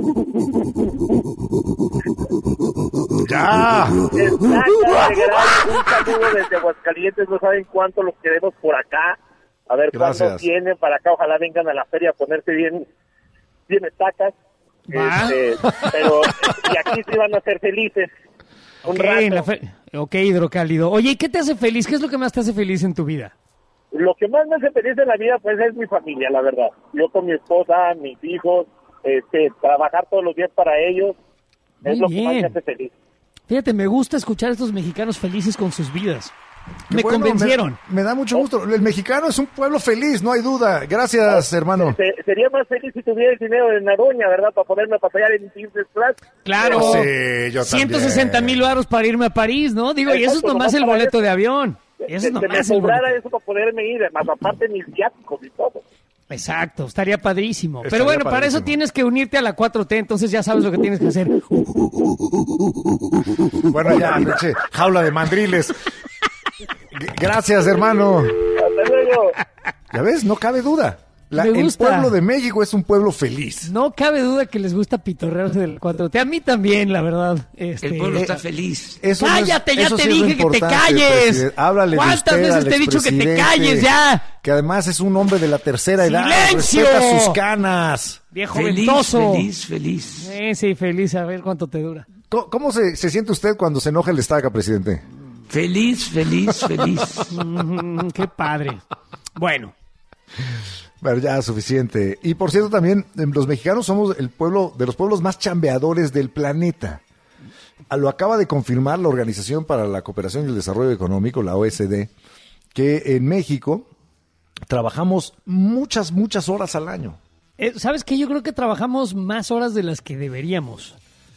Ya. mira. Está de gran- un saludo desde Aguascalientes. No saben cuánto los queremos por acá. A ver cuándo Gracias. vienen para acá. Ojalá vengan a la feria a ponerse bien, bien estacas. Va. Este, pero y aquí sí van a ser felices. Un Ok, rato. en la fe- ok, hidrocálido. Oye, ¿y qué te hace feliz? ¿Qué es lo que más te hace feliz en tu vida? Lo que más me hace feliz en la vida, pues, es mi familia, la verdad. Yo con mi esposa, mis hijos, este, trabajar todos los días para ellos, Muy es lo que más me bien. hace feliz. Fíjate, me gusta escuchar a estos mexicanos felices con sus vidas. Qué Me bueno, convencieron. Me, me da mucho gusto. El mexicano es un pueblo feliz, no hay duda. Gracias, hermano. Se- sería más feliz si tuviera el dinero de Naroña, ¿verdad? Para poderme pasear en Business Class. Claro. Oh, sí, yo ciento también. sesenta mil baros para irme a París, ¿no? Digo, y eso es Exacto, nomás nomás el para boleto eso. de avión. Eso es Que me nomás el sobrara boleto. eso para poderme ir, más aparte mis viáticos y todo. Exacto, estaría padrísimo. Estaría Pero bueno, para padrísimo. eso tienes que unirte a la cuatro T, entonces ya sabes lo que tienes que hacer. Bueno, ya, noche, jaula de mandriles. G- Gracias, hermano. Hasta luego. Ya ves, no cabe duda. La- Me el gusta. pueblo de México es un pueblo feliz. No cabe duda que les gusta pitorrearse del cuatro T. A mí también, la verdad. Este, El pueblo eh, está feliz. Eso no es- ¡Cállate! Ya eso te sí es lo dije que te importante, calles. presidente. Háblale de ¿Cuántas usted veces al te he dicho que te expresidente, calles ya? Que además es un hombre de la tercera edad. ¡Silencio! Respeta sus canas. Viejo Feliz, ventoso. feliz, feliz. Eh, sí, feliz. A ver cuánto te dura. ¿Cómo, cómo se, se siente usted cuando se enoja el estaca, presidente? Feliz, feliz, feliz. Mm, qué padre. Bueno, Bueno, ya suficiente. Y por cierto, también eh, los mexicanos somos el pueblo de los pueblos más chambeadores del planeta. Ah, Lo acaba de confirmar la Organización para la Cooperación y el Desarrollo Económico, la O E C D, que en México trabajamos muchas, muchas horas al año. eh, ¿sabes qué? Yo creo que trabajamos más horas de las que deberíamos.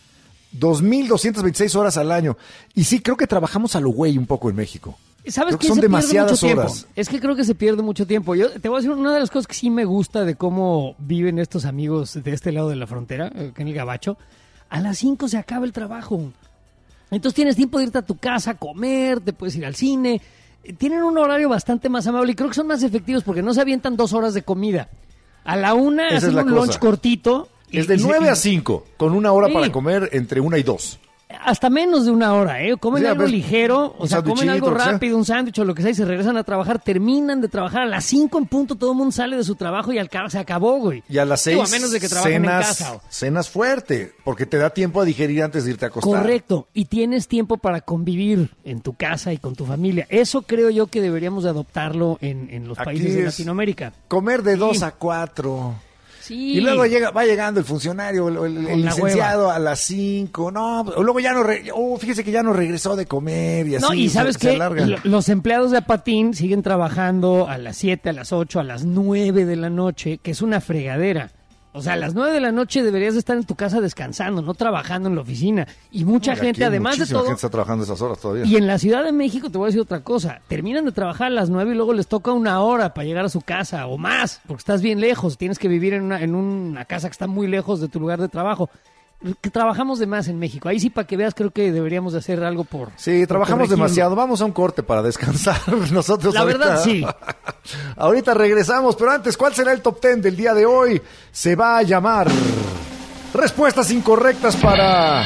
dos mil doscientas veintiséis horas al año. Y sí, creo que trabajamos a lo güey un poco en México. ¿Sabes Creo que qué? son Se pierde demasiadas mucho tiempo. horas. Es que creo que se pierde mucho tiempo. Yo te voy a decir una de las cosas que sí me gusta de cómo viven estos amigos de este lado de la frontera, eh, que en el Gabacho. A las cinco se acaba el trabajo. Entonces tienes tiempo de irte a tu casa, a comer, te puedes ir al cine. Eh, Tienen un horario bastante más amable y creo que son más efectivos porque no se avientan dos horas de comida. A la una Esa es hacen la un cosa. lunch cortito. y- Es de y se- nueve y- a cinco, con una hora Sí. para comer entre una y dos. Hasta menos de una hora, ¿eh? Comen Sí, algo pues, ligero, o un sea, comen sandwichito, algo lo que sea. rápido, un sándwich o lo que sea, y se regresan a trabajar, terminan de trabajar a las cinco en punto, todo el mundo sale de su trabajo y al cabo se acabó, güey. Y a las seis, Digo, a menos de que trabajen cenas, en casa. o- cenas fuerte, porque te da tiempo a digerir antes de irte a acostar. Correcto, y tienes tiempo para convivir en tu casa y con tu familia. Eso creo yo que deberíamos de adoptarlo en, en los Aquí países de es Latinoamérica. Comer de Sí. dos a cuatro. Sí. Y luego llega, va llegando el funcionario, el, el- el Con la licenciado a las cinco, no, luego ya no, re- oh, fíjese que ya no regresó de comer y así. No, y se- sabes se qué, alarga. Lo- los empleados de Apatín siguen trabajando a las siete, a las ocho, a las nueve de la noche, que es una fregadera. O sea, a las nueve de la noche deberías estar en tu casa descansando, no trabajando en la oficina. Y mucha Y aquí gente, además de muchísima todo, gente está trabajando esas horas todavía. y en la Ciudad de México te voy a decir otra cosa, terminan de trabajar a las nueve y luego les toca una hora para llegar a su casa o más, porque estás bien lejos, tienes que vivir en una, en una casa que está muy lejos de tu lugar de trabajo. Que trabajamos de más en México. Ahí sí, para que veas, creo que deberíamos de hacer algo por... Sí, por trabajamos corregirlo. demasiado. Vamos a un corte para descansar nosotros. La ahorita. verdad, sí. Ahorita regresamos, pero antes, ¿cuál será el top ten del día de hoy? Se va a llamar Respuestas incorrectas para...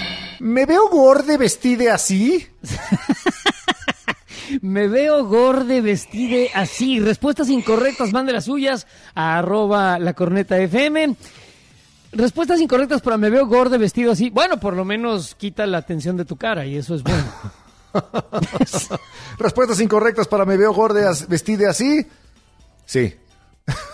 ¿Me veo gorde vestide así? Me veo gorde vestide así. Respuestas incorrectas, mande las suyas a arroba la corneta F M. Respuestas incorrectas para me veo gorde vestido así. Bueno, por lo menos quita la atención de tu cara y eso es bueno. Respuestas incorrectas para ¿me veo gorde as- vestide así? Sí.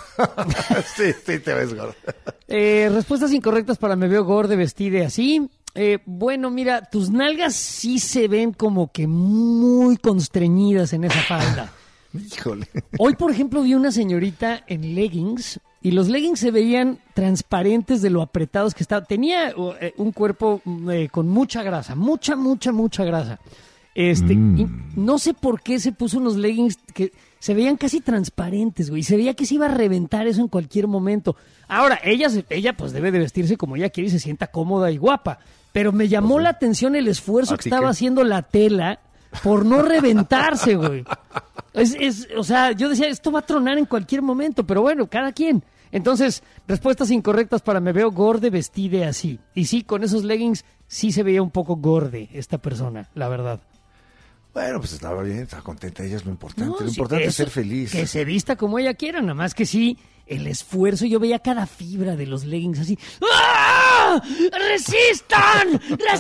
sí, sí te ves gordo. Eh, respuestas incorrectas para me veo gorde vestide así. Eh, bueno, mira, tus nalgas sí se ven como que muy constreñidas en esa falda. Híjole. Hoy, por ejemplo, vi una señorita en leggings y los leggings se veían transparentes de lo apretados que estaba. Tenía eh, un cuerpo eh, con mucha grasa, mucha, mucha, mucha grasa. Este, Mm. y no sé por qué se puso unos leggings que se veían casi transparentes, güey. Se veía que se iba a reventar eso en cualquier momento. Ahora, ella, se- ella pues debe de vestirse como ella quiere y se sienta cómoda y guapa. Pero me llamó la atención el esfuerzo ¿A que ti estaba qué? haciendo la tela por no reventarse, güey. Es, es, o sea, yo decía, esto va a tronar en cualquier momento, pero bueno, cada quien. Entonces, respuestas incorrectas para me veo gorde vestide así. Y sí, con esos leggings sí se veía un poco gorde esta persona, la verdad. Bueno, pues estaba bien, estaba contenta, ella es lo importante. No, lo sí, importante que es ser eso- feliz. Que se vista como ella quiera, nada más que sí, el esfuerzo, yo veía cada fibra de los leggings así. ¡Ah! ¡Resistan!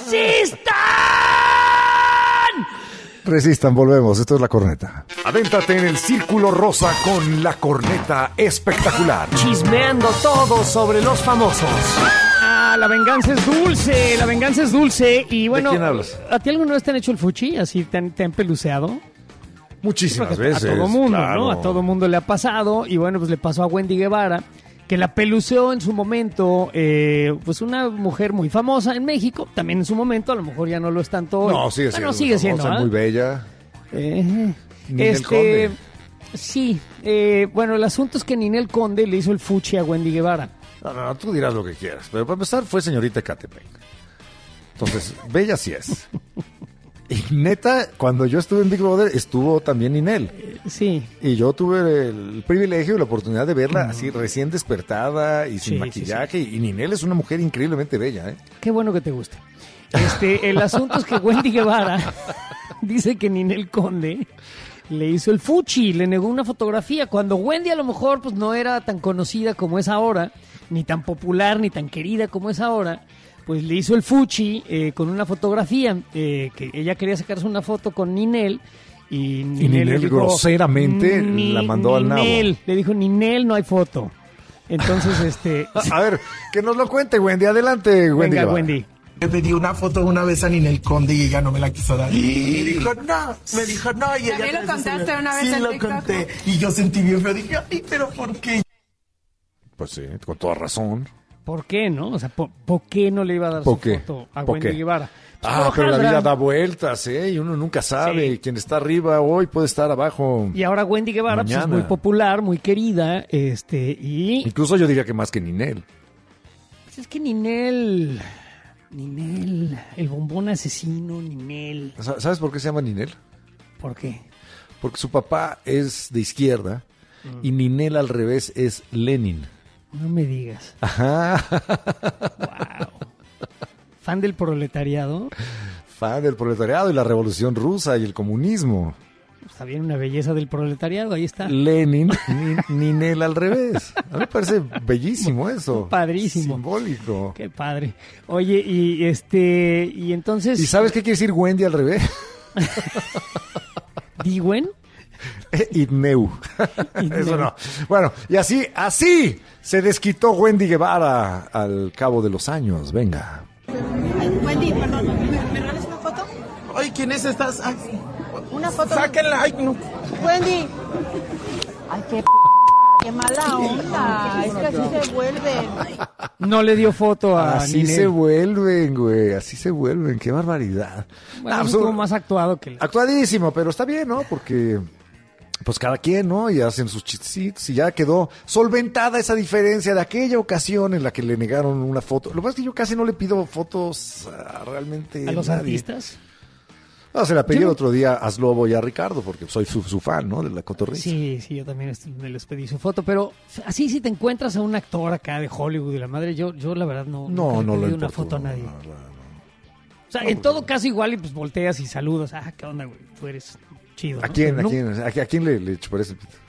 ¡Resistan! Resistan, volvemos, esto es La Corneta. Adéntrate en el círculo rosa con La Corneta espectacular. Chismeando todo sobre los famosos. Ah, la venganza es dulce, la venganza es dulce. Y bueno, quién hablas? ¿a ti alguna vez te han hecho el fuchi? ¿Así te han, te han peluceado? Muchísimas Porque veces. a todo mundo, claro. ¿no? A todo mundo le ha pasado. Y bueno, pues le pasó a Wendy Guevara, que la peluceó en su momento, eh, pues una mujer muy famosa en México. También en su momento, a lo mejor ya no lo es tanto hoy. No, sigue Bueno, siendo. sigue siendo, famosa, ¿ah? muy bella. Eh, Ninel este, Conde. sí, eh, bueno, el asunto es que Ninel Conde le hizo el fuchi a Wendy Guevara. No, no, no, tú dirás lo que quieras. Pero para empezar, fue señorita Ecatepec. Entonces, bella sí es. Y neta, cuando yo estuve en Big Brother, estuvo también Ninel. Sí. Y yo tuve el privilegio y la oportunidad de verla así recién despertada y sin Sí, maquillaje. Y Ninel es una mujer increíblemente bella, ¿eh? Qué bueno que te guste. Este, el asunto es que Wendy Guevara dice que Ninel Conde le hizo el fuchi, le negó una fotografía, cuando Wendy a lo mejor pues no era tan conocida como es ahora, ni tan popular, ni tan querida como es ahora, pues le hizo el fuchi eh, con una fotografía, eh, que ella quería sacarse una foto con Ninel, y Ninel, Y Ninel le dijo, groseramente "Ni- la mandó al nabo". Ninel", le dijo, Ninel, no hay foto. Entonces, este... A ver, que nos lo cuente, Wendy. Adelante, Wendy. Venga, Guevara. Wendy. Le pedí una foto una vez a Ninel Conde y ella no me la quiso dar. Me dijo, no, me dijo, no. Y ella ¿También lo empezó a contaste subir. una vez Sí, en lo TikTok? conté. Y yo sentí bien feo. Dije, ay, pero ¿por qué? Pues sí, con toda razón. ¿Por qué, no? O sea, ¿por, por qué no le iba a dar ¿Por su qué? foto a ¿Por Wendy qué? Guevara? Pues Ah, por pero la hojaldra. vida da vueltas, ¿eh? Y uno nunca sabe. Sí. Quien está arriba hoy puede estar abajo. Y ahora Wendy Guevara pues, es Mañana. muy popular, muy querida, este, y Incluso yo diría que más que Ninel. pues, es que Ninel, Ninel, el bombón asesino, Ninel, Sa- ¿Sabes por qué se llama Ninel? ¿por qué? Porque su papá es de izquierda Mm. y Ninel al revés es Lenin. No me digas. Ajá. Fan del proletariado, Fan del proletariado y la revolución rusa y el comunismo. está bien una belleza del proletariado, ahí está. Lenin, Ni- Ninel al revés. A mí me parece bellísimo eso. Padrísimo. Simbólico. Qué padre. Oye, y este, y entonces... ¿Y sabes qué quiere decir Wendy al revés? ¿Diwen? Idneu. Eso no. Bueno, y así, así se desquitó Wendy Guevara al cabo de los años. Venga. Wendy, perdón, ¿me, me regalas una foto? Ay, ¿quién es esta? Ay, Una foto. sáquenla. Ay, no. Wendy. Ay, qué p... qué mala onda. Es que así se vuelven. No le dio foto a Así Ninel. se vuelven, güey. Así se vuelven. Qué barbaridad. Bueno, Ah, eso pues, estuvo más actuado que... el- Actuadísimo, pero está bien, ¿no? Porque pues cada quien, ¿no? Y hacen sus chistecitos y ya quedó solventada esa diferencia de aquella ocasión en la que le negaron una foto. Lo que pasa es que yo casi no le pido fotos a realmente ¿A los nadie. artistas? No, se la pedí Yo- el otro día a Slobo y a Ricardo porque soy su, su fan, ¿no? De la cotorriza. Sí, sí, yo también est- me les pedí su foto, pero así si te encuentras a un actor acá de Hollywood y la madre, yo, yo la verdad no, No, nunca le no he lo pedido una importuno, foto a nadie. no, no, no. O sea, en todo caso igual y pues volteas y saludas, ah, qué onda, güey, tú eres chido. ¿A ¿no? quién? Pero ¿A no- quién? ¿A, a quién le, le chuparé el pito?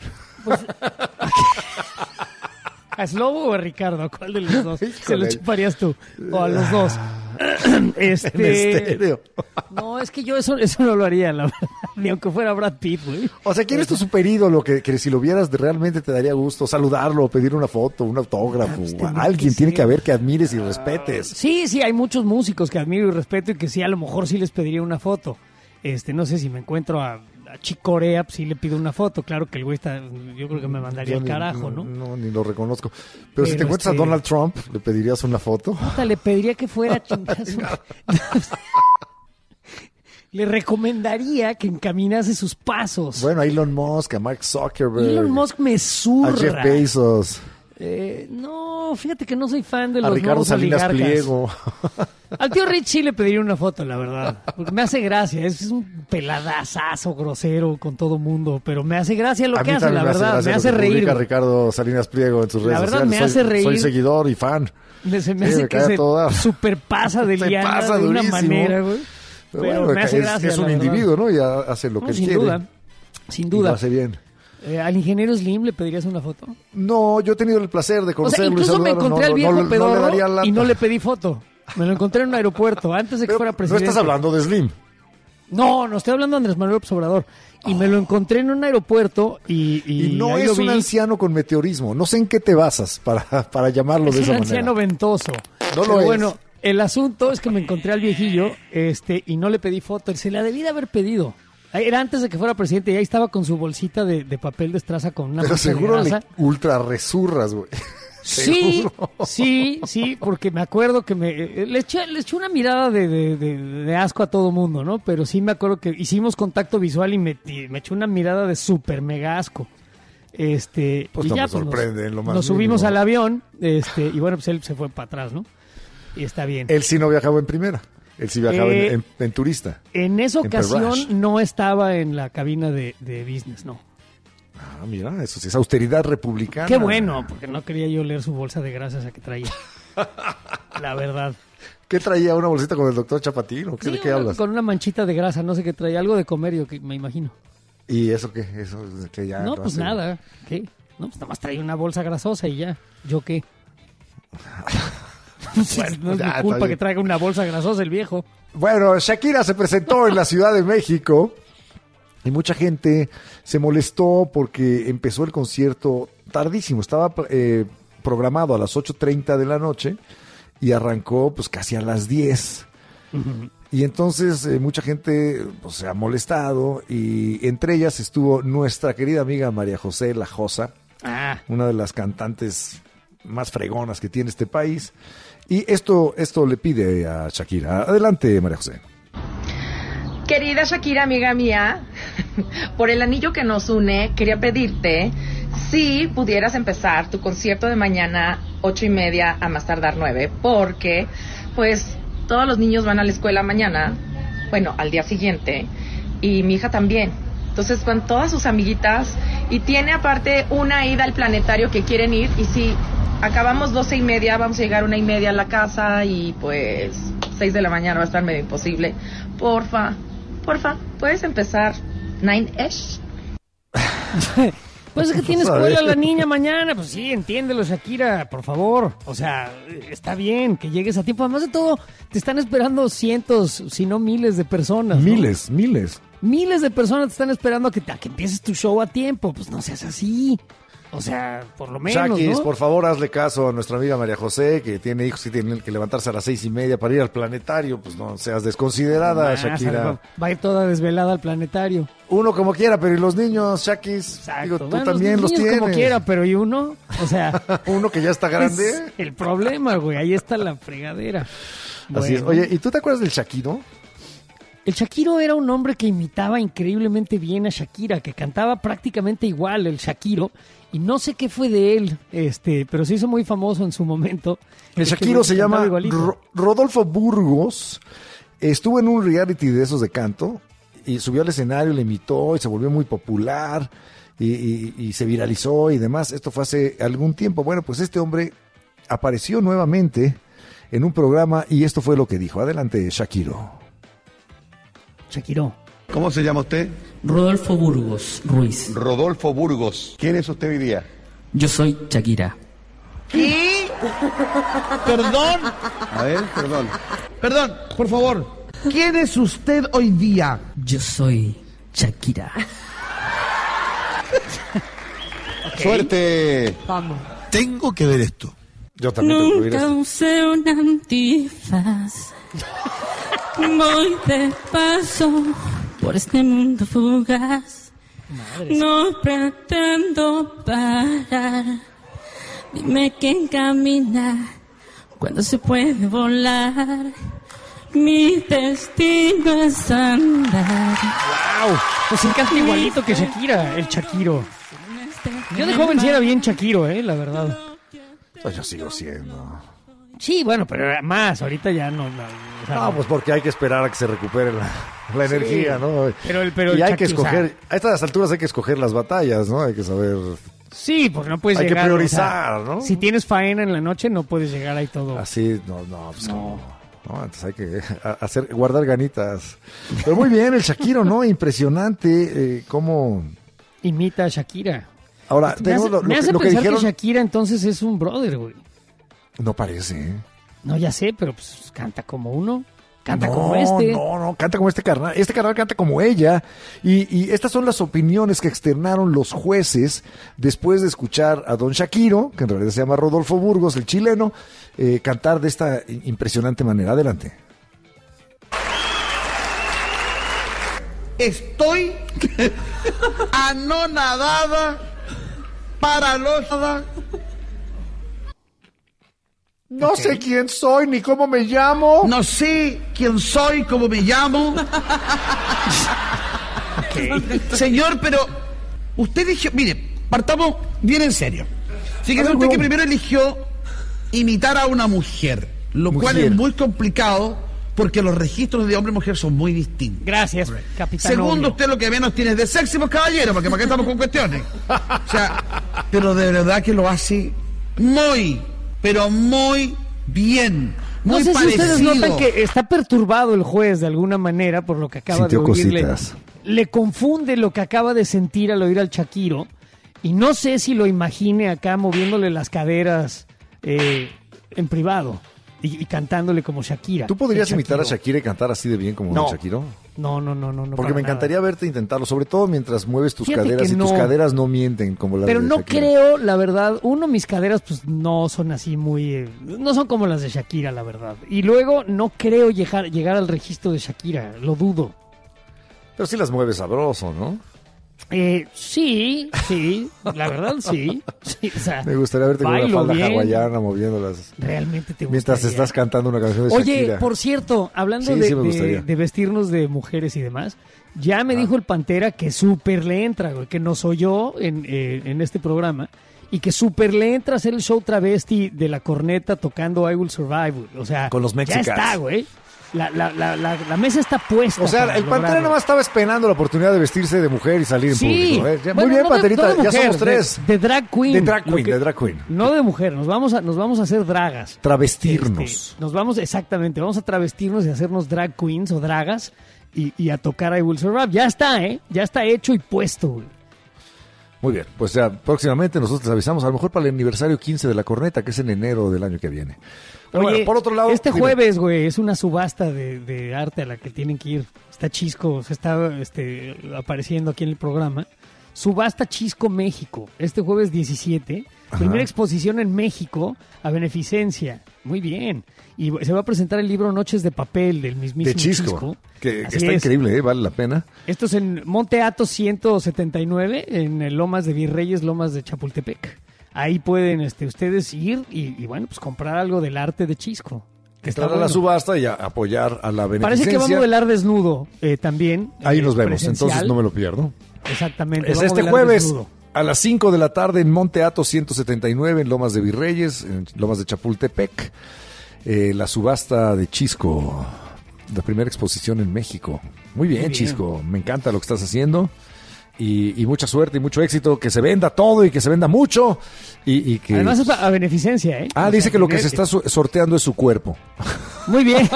¿A Slobo o a Ricardo? ¿A cuál de los dos? Se lo Híjole. chuparías tú. O a los dos. En este... estéreo. No, es que yo eso, eso no lo haría, la verdad. Ni aunque fuera Brad Pitt, güey. O sea, ¿quién es tu super ídolo que, que si lo vieras de- realmente te daría gusto saludarlo, pedir una foto, un autógrafo? pues o tendría alguien que tiene ser. que haber que admires y respetes. Sí, sí, hay muchos músicos que admiro y respeto y que sí, a lo mejor sí les pediría una foto. Este, no sé si me encuentro a, a Chick Corea, pues sí le pido una foto. Claro que el güey está, yo creo que me mandaría Yo al ni- caro, ¿no? No, ni lo reconozco. Pero, si Pero te encuentras este- a Donald Trump, ¿le pedirías una foto? Puta, le pediría que fuera chingazo. Le recomendaría que encaminase sus pasos. Bueno, a Elon Musk, a Mark Zuckerberg. Elon Musk me A zurra. Jeff Bezos. Eh, no, fíjate que no soy fan de A los Ricardo nuevos Salinas oligarcas. Pliego. Al tío Rich sí le pediría una foto, la verdad. Porque me hace gracia. Es, es un peladazazo grosero con todo mundo. Pero me hace gracia lo A que mí hace, también la verdad. gracia Me lo hace que reír. publica güey. Ricardo Salinas Pliego en sus redes La verdad, sociales. me Soy- hace reír. Soy seguidor y fan. Se me Sí, hace me que cae se toda. superpasa de Se liana pasa de una durísimo. manera, güey. Pero, Pero, bueno, me hace es, gracia, es un la verdad. individuo, ¿no? Y ha- hace lo No, que él sin quiere. duda. Sin Y duda. lo hace bien. Eh, ¿Al ingeniero Slim le pedirías una foto? No, yo he tenido el placer de O conocerlo. sea, y incluso me saludarlo. encontré No, al no, viejo no, no le pedorro daría lata. y no le pedí foto. Me lo encontré en un aeropuerto antes de que fuera No presidente. estás hablando de Slim. No, no estoy hablando de Andrés Manuel López Obrador. Y me lo encontré en un aeropuerto y, y, Y no ahí es lo un vi. anciano con meteorismo. No sé en qué te basas para, para llamarlo Es de un esa manera. anciano ventoso. No lo Pero es. bueno, el asunto es que me encontré al viejillo este y no le pedí foto. Se la debí de haber pedido. Era antes de que fuera presidente y ahí estaba con su bolsita de, de papel de estraza con una Pero mancha de seguro le grasa. ultra resurras, güey. Sí, Seguro. sí, sí, porque me acuerdo que me eh, le eché, le eché una mirada de, de, de, de asco a todo mundo, ¿no? Pero sí me acuerdo que hicimos contacto visual y me, y me eché una mirada de súper mega asco. Este, Pues y no ya me pues, sorprende, nos, en lo más nos subimos mínimo. al avión, este, y bueno, pues él se fue para atrás, ¿no? Y está bien. Él sí no viajaba en primera. Él sí viajaba Eh, en, en- en turista. En esa en ocasión Perrash. no estaba en la cabina de, de business, no. Ah, mira, eso sí es austeridad republicana. Qué bueno, porque no quería yo leer su bolsa de grasa esa que traía. La verdad. ¿Qué traía? ¿Una bolsita con el doctor Chapatín? ¿O qué, Sí, ¿De qué una- hablas? Con una manchita de grasa, no sé qué traía, algo de comer yo que me imagino. ¿Y eso qué? Eso es que ya no, lo pues hace- nada, ¿qué? No, pues nada más traía una bolsa grasosa y ya. ¿Yo qué? Sí, no es ya, mi está culpa bien. que traiga una bolsa grasosa el viejo. Bueno, Shakira se presentó en la Ciudad de México y mucha gente se molestó porque empezó el concierto tardísimo. Estaba eh, programado a las ocho treinta de la noche y arrancó pues casi a las diez. Y entonces eh, mucha gente pues, se ha molestado y entre ellas estuvo nuestra querida amiga María José La Josa, Ah, una de las cantantes más fregonas que tiene este país. Y esto, esto le pide a Shakira. Adelante, María José. Querida Shakira, amiga mía, por el anillo que nos une, quería pedirte si pudieras empezar tu concierto de mañana ocho y media a más tardar nueve, porque pues todos los niños van a la escuela mañana, bueno, al día siguiente, y mi hija también. Entonces van todas sus amiguitas y tiene aparte una ida al planetario que quieren ir, y si acabamos doce y media, vamos a llegar una y media a la casa y pues seis de la mañana va a estar medio imposible. Porfa, porfa, ¿puedes empezar nine-ish? pues es que tiene Pues, a escuela ver. la niña mañana. Pues sí, entiéndelo, Shakira, por favor. O sea, está bien que llegues a tiempo. Además de todo, te están esperando cientos, si no miles de personas, ¿no? Miles, miles. Miles de personas te están esperando a que, a que empieces tu show a tiempo. Pues no seas así. O sea, por lo menos, Shakis, ¿no? por favor, hazle caso a nuestra amiga María José, que tiene hijos que tienen que levantarse a las seis y media para ir al planetario. Pues no seas desconsiderada, Ah, Shakira. va- Va a ir toda desvelada al planetario. Uno como quiera, pero ¿y los niños, Shakis? Exacto. Digo, tú Bueno, también los, niños tienes. como quiera, pero ¿y uno? O sea, Uno que ya está grande. es el problema, güey. Ahí está la fregadera. Así es. Bueno. Oye, ¿y tú te acuerdas del Shakiro? El Shakiro era un hombre que imitaba increíblemente bien a Shakira, que cantaba prácticamente igual el Shakiro, y no sé qué fue de él, este, pero se hizo muy famoso en su momento. El Este Shakiro güey se cantaba llama igualito. Ro- Rodolfo Burgos. Estuvo en un reality de esos de canto y subió al escenario, le imitó y se volvió muy popular y, y- y se viralizó y demás. Esto fue hace algún tiempo. Bueno, pues este hombre apareció nuevamente en un programa y esto fue lo que dijo. Adelante, Shakiro. Shakiro. ¿Cómo se llama usted? Rodolfo Burgos Ruiz. Rodolfo Burgos. ¿Quién es usted hoy día? Yo soy Shakira. ¿Qué? Perdón, A ver, perdón. perdón, por favor. ¿Quién es usted hoy día? Yo soy Shakira. Okay. Suerte. Vamos. Tengo que ver esto. Yo también tengo que ver esto. Nunca usé un antifaz. Voy de paso por este mundo fugaz. Madre no sí. pretendo parar. Dime quién camina cuando se puede volar. Mi destino es andar. ¡Wow! Pues encanta igualito que Shakira, el Shakiro. Yo de joven sí era bien Shakiro, eh, la verdad. Pues yo sigo siendo. Sí, bueno, pero más, ahorita ya no. No, o sea, no pues porque hay que esperar a que se recupere la, la sí, energía, ¿no? Pero el, pero y el hay Shakira, que escoger, o sea, a estas alturas hay que escoger las batallas, ¿no? Hay que saber. Sí, porque no puedes hay llegar. Hay que priorizar, o sea, ¿no? Si tienes faena en la noche, no puedes llegar ahí todo. Así, no, no, pues no. no entonces hay que hacer, guardar ganitas. Pero muy bien, el Shakiro, ¿no? Impresionante eh, cómo. Imita a Shakira. Ahora, me hace, lo, lo, me hace lo que pensar dijeron... que Shakira entonces es un brother, güey. No parece, ¿eh? No, ya sé, pero pues canta como uno. Canta no, como este. No, no, canta como este carnal. Este carnal canta como ella. Y, y estas son las opiniones que externaron los jueces después de escuchar a don Shakiro, que en realidad se llama Rodolfo Burgos, el chileno, eh, cantar de esta impresionante manera. Adelante. Estoy anonadada, paralógica. No okay. sé quién soy ni cómo me llamo. No sé quién soy, cómo me llamo. Okay. Señor, pero usted eligió... Mire, partamos bien en serio. Fíjese usted que primero eligió imitar a una mujer, lo mujer. cual es muy complicado porque los registros de hombre y mujer son muy distintos. Gracias, capitán. Segundo, obvio. usted lo que menos tiene es de sexy, pues caballero, porque para qué estamos con cuestiones. O sea, pero de verdad que lo hace muy... pero muy bien, muy no sé parecido. Si ustedes notan que está perturbado el juez de alguna manera por lo que acaba Sintió de oírle. Cositas. Le confunde lo que acaba de sentir al oír al Shakiro y no sé si lo imagine acá moviéndole las caderas eh, en privado y, y cantándole como Shakira. ¿Tú podrías imitar a Shakira y cantar así de bien como no. Shakiro? No, no, no, no. no Porque me encantaría nada. verte intentarlo, sobre todo mientras mueves tus Fíjate caderas y no. tus caderas no mienten como las Pero de no Shakira. creo, la verdad, uno, mis caderas pues no son así muy... Eh, no son como las de Shakira, la verdad. Y luego no creo llegar, llegar al registro de Shakira, lo dudo. Pero sí las mueves sabroso, ¿no? Eh, sí, sí, la verdad sí. sí o sea, me gustaría verte con una falda bien. hawaiana moviéndolas. Realmente te gustaría. Mientras estás cantando una canción de Oye, Shakira. Oye, por cierto, hablando sí, de, sí de, de vestirnos de mujeres y demás, ya me ah. dijo el Pantera que súper le entra, güey, que nos oyó en, eh, en este programa y que súper le entra a hacer el show travesti de la corneta tocando I Will Survive, güey. O sea, con los mexicanos. Ya está, güey. La, la, la, la, la mesa está puesta. O sea, el Pantera nomás estaba esperando la oportunidad de vestirse de mujer y salir en sí. público. ¿eh? Ya, Bueno, muy bien, no Panterita, de, no de mujer, ya somos tres. De, de drag queen. De drag queen, que, de drag queen. No de mujer, nos vamos a, nos vamos a hacer dragas. Travestirnos. Este, nos vamos, exactamente, vamos a travestirnos y hacernos drag queens o dragas y, y a tocar I Will Survive. Ya está, ¿eh? Ya está hecho y puesto, güey. Muy bien, pues ya próximamente nosotros les avisamos, a lo mejor para el aniversario quince de la corneta, que es en enero del año que viene. Pero Oye, bueno, por otro lado, este dime. jueves, güey, es una subasta de, de arte a la que tienen que ir. Está Chisco, se está este, apareciendo aquí en el programa. Subasta Chisco México, este jueves diecisiete. Ajá. Primera exposición en México a beneficencia. Muy bien. Y se va a presentar el libro Noches de Papel del mismísimo de Chisco. Chisco. Que, que está es. increíble, ¿eh? Vale la pena. Esto es en Monte Athos ciento setenta y nueve, en el Lomas de Virreyes, Lomas de Chapultepec. Ahí pueden este, ustedes ir y, y, bueno, pues comprar algo del arte de Chisco. Que Entrar a bueno. la subasta y a apoyar a la beneficencia. Parece que va a modelar desnudo eh, también. Ahí eh, nos vemos, presencial. entonces no me lo pierdo. Exactamente. Es este jueves desnudo. A las cinco de la tarde en Monte Athos ciento setenta y nueve, en Lomas de Virreyes, en Lomas de Chapultepec. Eh, la subasta de Chisco, la primera exposición en México. Muy bien, Muy bien. Chisco, me encanta lo que estás haciendo. Y, y mucha suerte y mucho éxito, que se venda todo y que se venda mucho y, y que... Además es a beneficencia, ¿eh? Ah, o dice sea, que lo que se está sorteando es su cuerpo. Muy bien.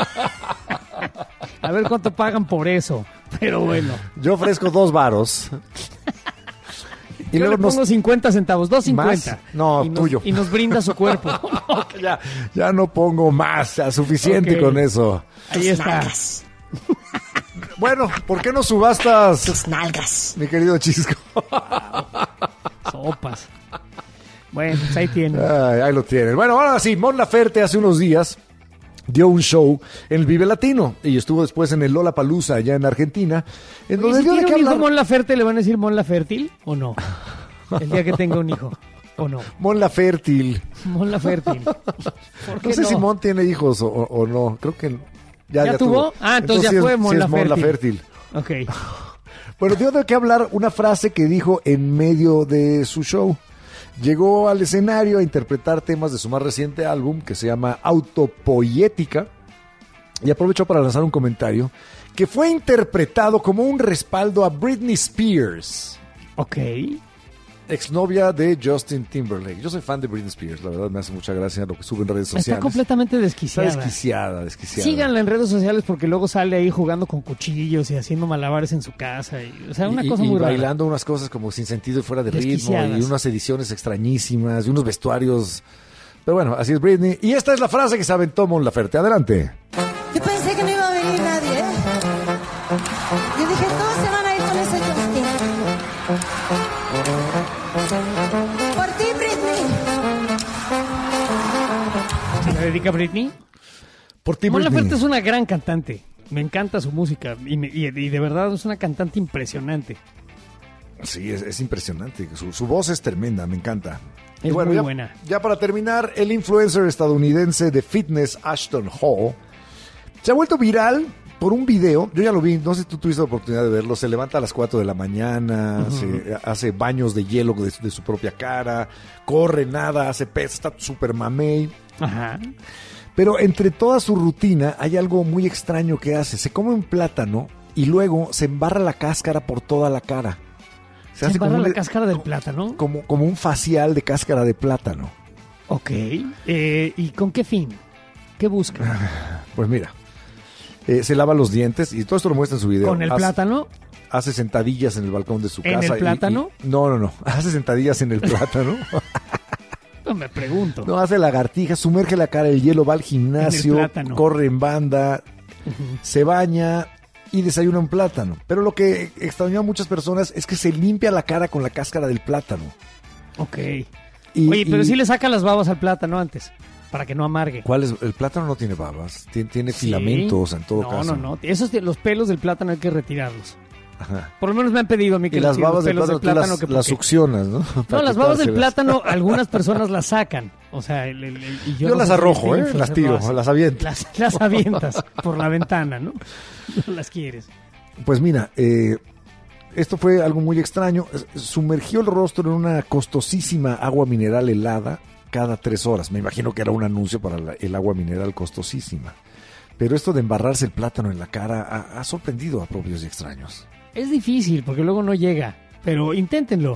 A ver cuánto pagan por eso, pero bueno. Yo ofrezco dos varos. Y Yo luego le pongo nos... cincuenta centavos, dos cincuenta. ¿Más? No, y tuyo. Nos, y nos brinda su cuerpo. ya, ya no pongo más, ya suficiente okay. con eso. Ahí está. Bueno, ¿por qué no subastas tus nalgas, mi querido Chisco? Sopas. Bueno, pues ahí tienen. Ay, ahí lo tienen. Bueno, ahora sí, Mon Laferte hace unos días dio un show en el Vive Latino y estuvo después en el Lollapalooza allá en Argentina. En Oye, donde si dio de tiene qué un hijo hablar. Mon Laferte, ¿le van a decir Mon Lafértil o no? El día que tenga un hijo, ¿o no? Mon Lafértil. Mon Lafértil. ¿Por qué No sé no? si Mon tiene hijos o, o- o no. Creo que ya, ¿Ya ya tuvo? Ah, entonces ya sí es- fue Mon sí es Mon Lafértil. Lafértil. Ok. Bueno, dio de qué hablar una frase que dijo en medio de su show. Llegó al escenario a interpretar temas de su más reciente álbum que se llama Autopoética y aprovechó para lanzar un comentario que fue interpretado como un respaldo a Britney Spears. Ok. Exnovia de Justin Timberlake. Yo soy fan de Britney Spears, la verdad me hace mucha gracia lo que sube en redes sociales. Está completamente desquiciada. Está desquiciada, desquiciada. Síganla en redes sociales porque luego sale ahí jugando con cuchillos y haciendo malabares en su casa. Y, o sea, una y, cosa y muy rara. bailando unas cosas como sin sentido y fuera de ritmo Desquiciadas. y unas ediciones extrañísimas y unos vestuarios. Pero bueno, así es Britney. Y esta es la frase que se aventó Mon Laferte. Adelante. Yo pensé que no iba a venir nadie. Yo dije, todos se van a ir con ese Justin. Por ti, Britney. ¿Se le dedica a Britney? Por ti, Mon Britney. Laferte es una gran cantante. Me encanta su música y, me- y- y de verdad es una cantante impresionante. Sí, es, es impresionante. Su, su voz es tremenda, me encanta. Y Es bueno, muy ya, buena. ya para terminar, el influencer estadounidense de fitness Ashton Hall se ha vuelto viral por un video. Yo ya lo vi, no sé si tú tuviste la oportunidad de verlo. Se levanta a las cuatro de la mañana, Ujú. se hace baños de hielo de, de su propia cara, corre, nada, hace pesa, está súper mamey. Ajá. Pero entre toda su rutina hay algo muy extraño que hace. Se come un plátano y luego se embarra la cáscara por toda la cara. Se embarra un- la cáscara del plátano. como, como un facial de cáscara de plátano. Ok. Eh, ¿Y con qué fin? ¿Qué busca? Pues mira, eh, se lava los dientes y todo esto lo muestra en su video. ¿Con el Hace- plátano? Hace sentadillas en el balcón de su ¿En casa. el y- plátano? y- no, no, no. Hace sentadillas en el plátano. No me pregunto. No, hace lagartijas, sumerge la cara en el hielo, va al gimnasio, En el plátano. corre en banda, se baña y desayuna un plátano. Pero lo que extrañó a muchas personas es que se limpia la cara con la cáscara del plátano. Ok. Y- Oye, pero y- sí le saca las babas al plátano antes, para que no amargue. ¿Cuál es? El plátano no tiene babas, tiene, tiene Sí. filamentos en todo no, caso. No, no, Esos de- los pelos del plátano hay que retirarlos. Ajá. Por lo menos me han pedido a mí que Y las retire los babas del pelos plátano, del plátano. tú las, que las porque- succionas, ¿no? No, Para las babas del quitárselas. plátano, algunas personas las sacan. O sea, el- el- el- y yo, Yo no las sé si arrojo, este ¿eh? influencer Las lo tiro, hace. las aviento. Las, las avientas por la ventana, ¿no? No las quieres. Pues mira, eh, esto fue algo muy extraño. Sumergió el rostro en una costosísima agua mineral helada cada tres horas. Me imagino que era un anuncio para la- el agua mineral costosísima. Pero esto de embarrarse el plátano en la cara ha, ha sorprendido a propios y extraños. Es difícil porque luego no llega, pero inténtenlo.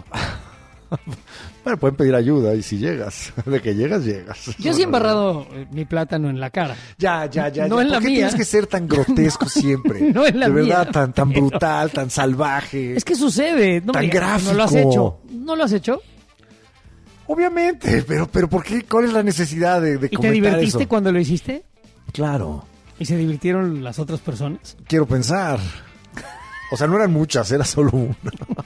Bueno, pueden pedir ayuda y si llegas, de que llegas, llegas. Yo sí he embarrado eh, mi plátano en la cara. Ya, ya, ya. No ya. en la ¿Por qué mía. tienes que ser tan grotesco siempre? No en la De verdad, mía, tan, tan pero- brutal, tan salvaje. Es que sucede. No me Tan digas que ¿No lo has gráfico. hecho? ¿No lo has hecho? Obviamente, pero, pero ¿por qué? ¿Cuál es la necesidad de, de ¿Y te comentar divertiste eso? cuando lo hiciste? Claro, ¿Y se divirtieron las otras personas? quiero pensar. O sea, no eran muchas, era solo una.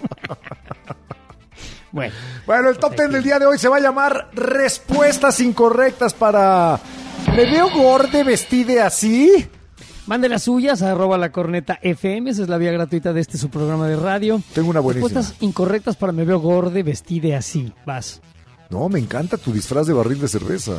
Bueno. Bueno, el top ten del día de hoy se va a llamar Respuestas incorrectas para... ¿Me veo gorda vestida así? Mande las suyas a arroba la corneta F M, esa es la vía gratuita de este su programa de radio. Tengo una buenísima. Respuestas incorrectas para me veo gorda vestida así. Vas. No, me encanta tu disfraz de barril de cerveza.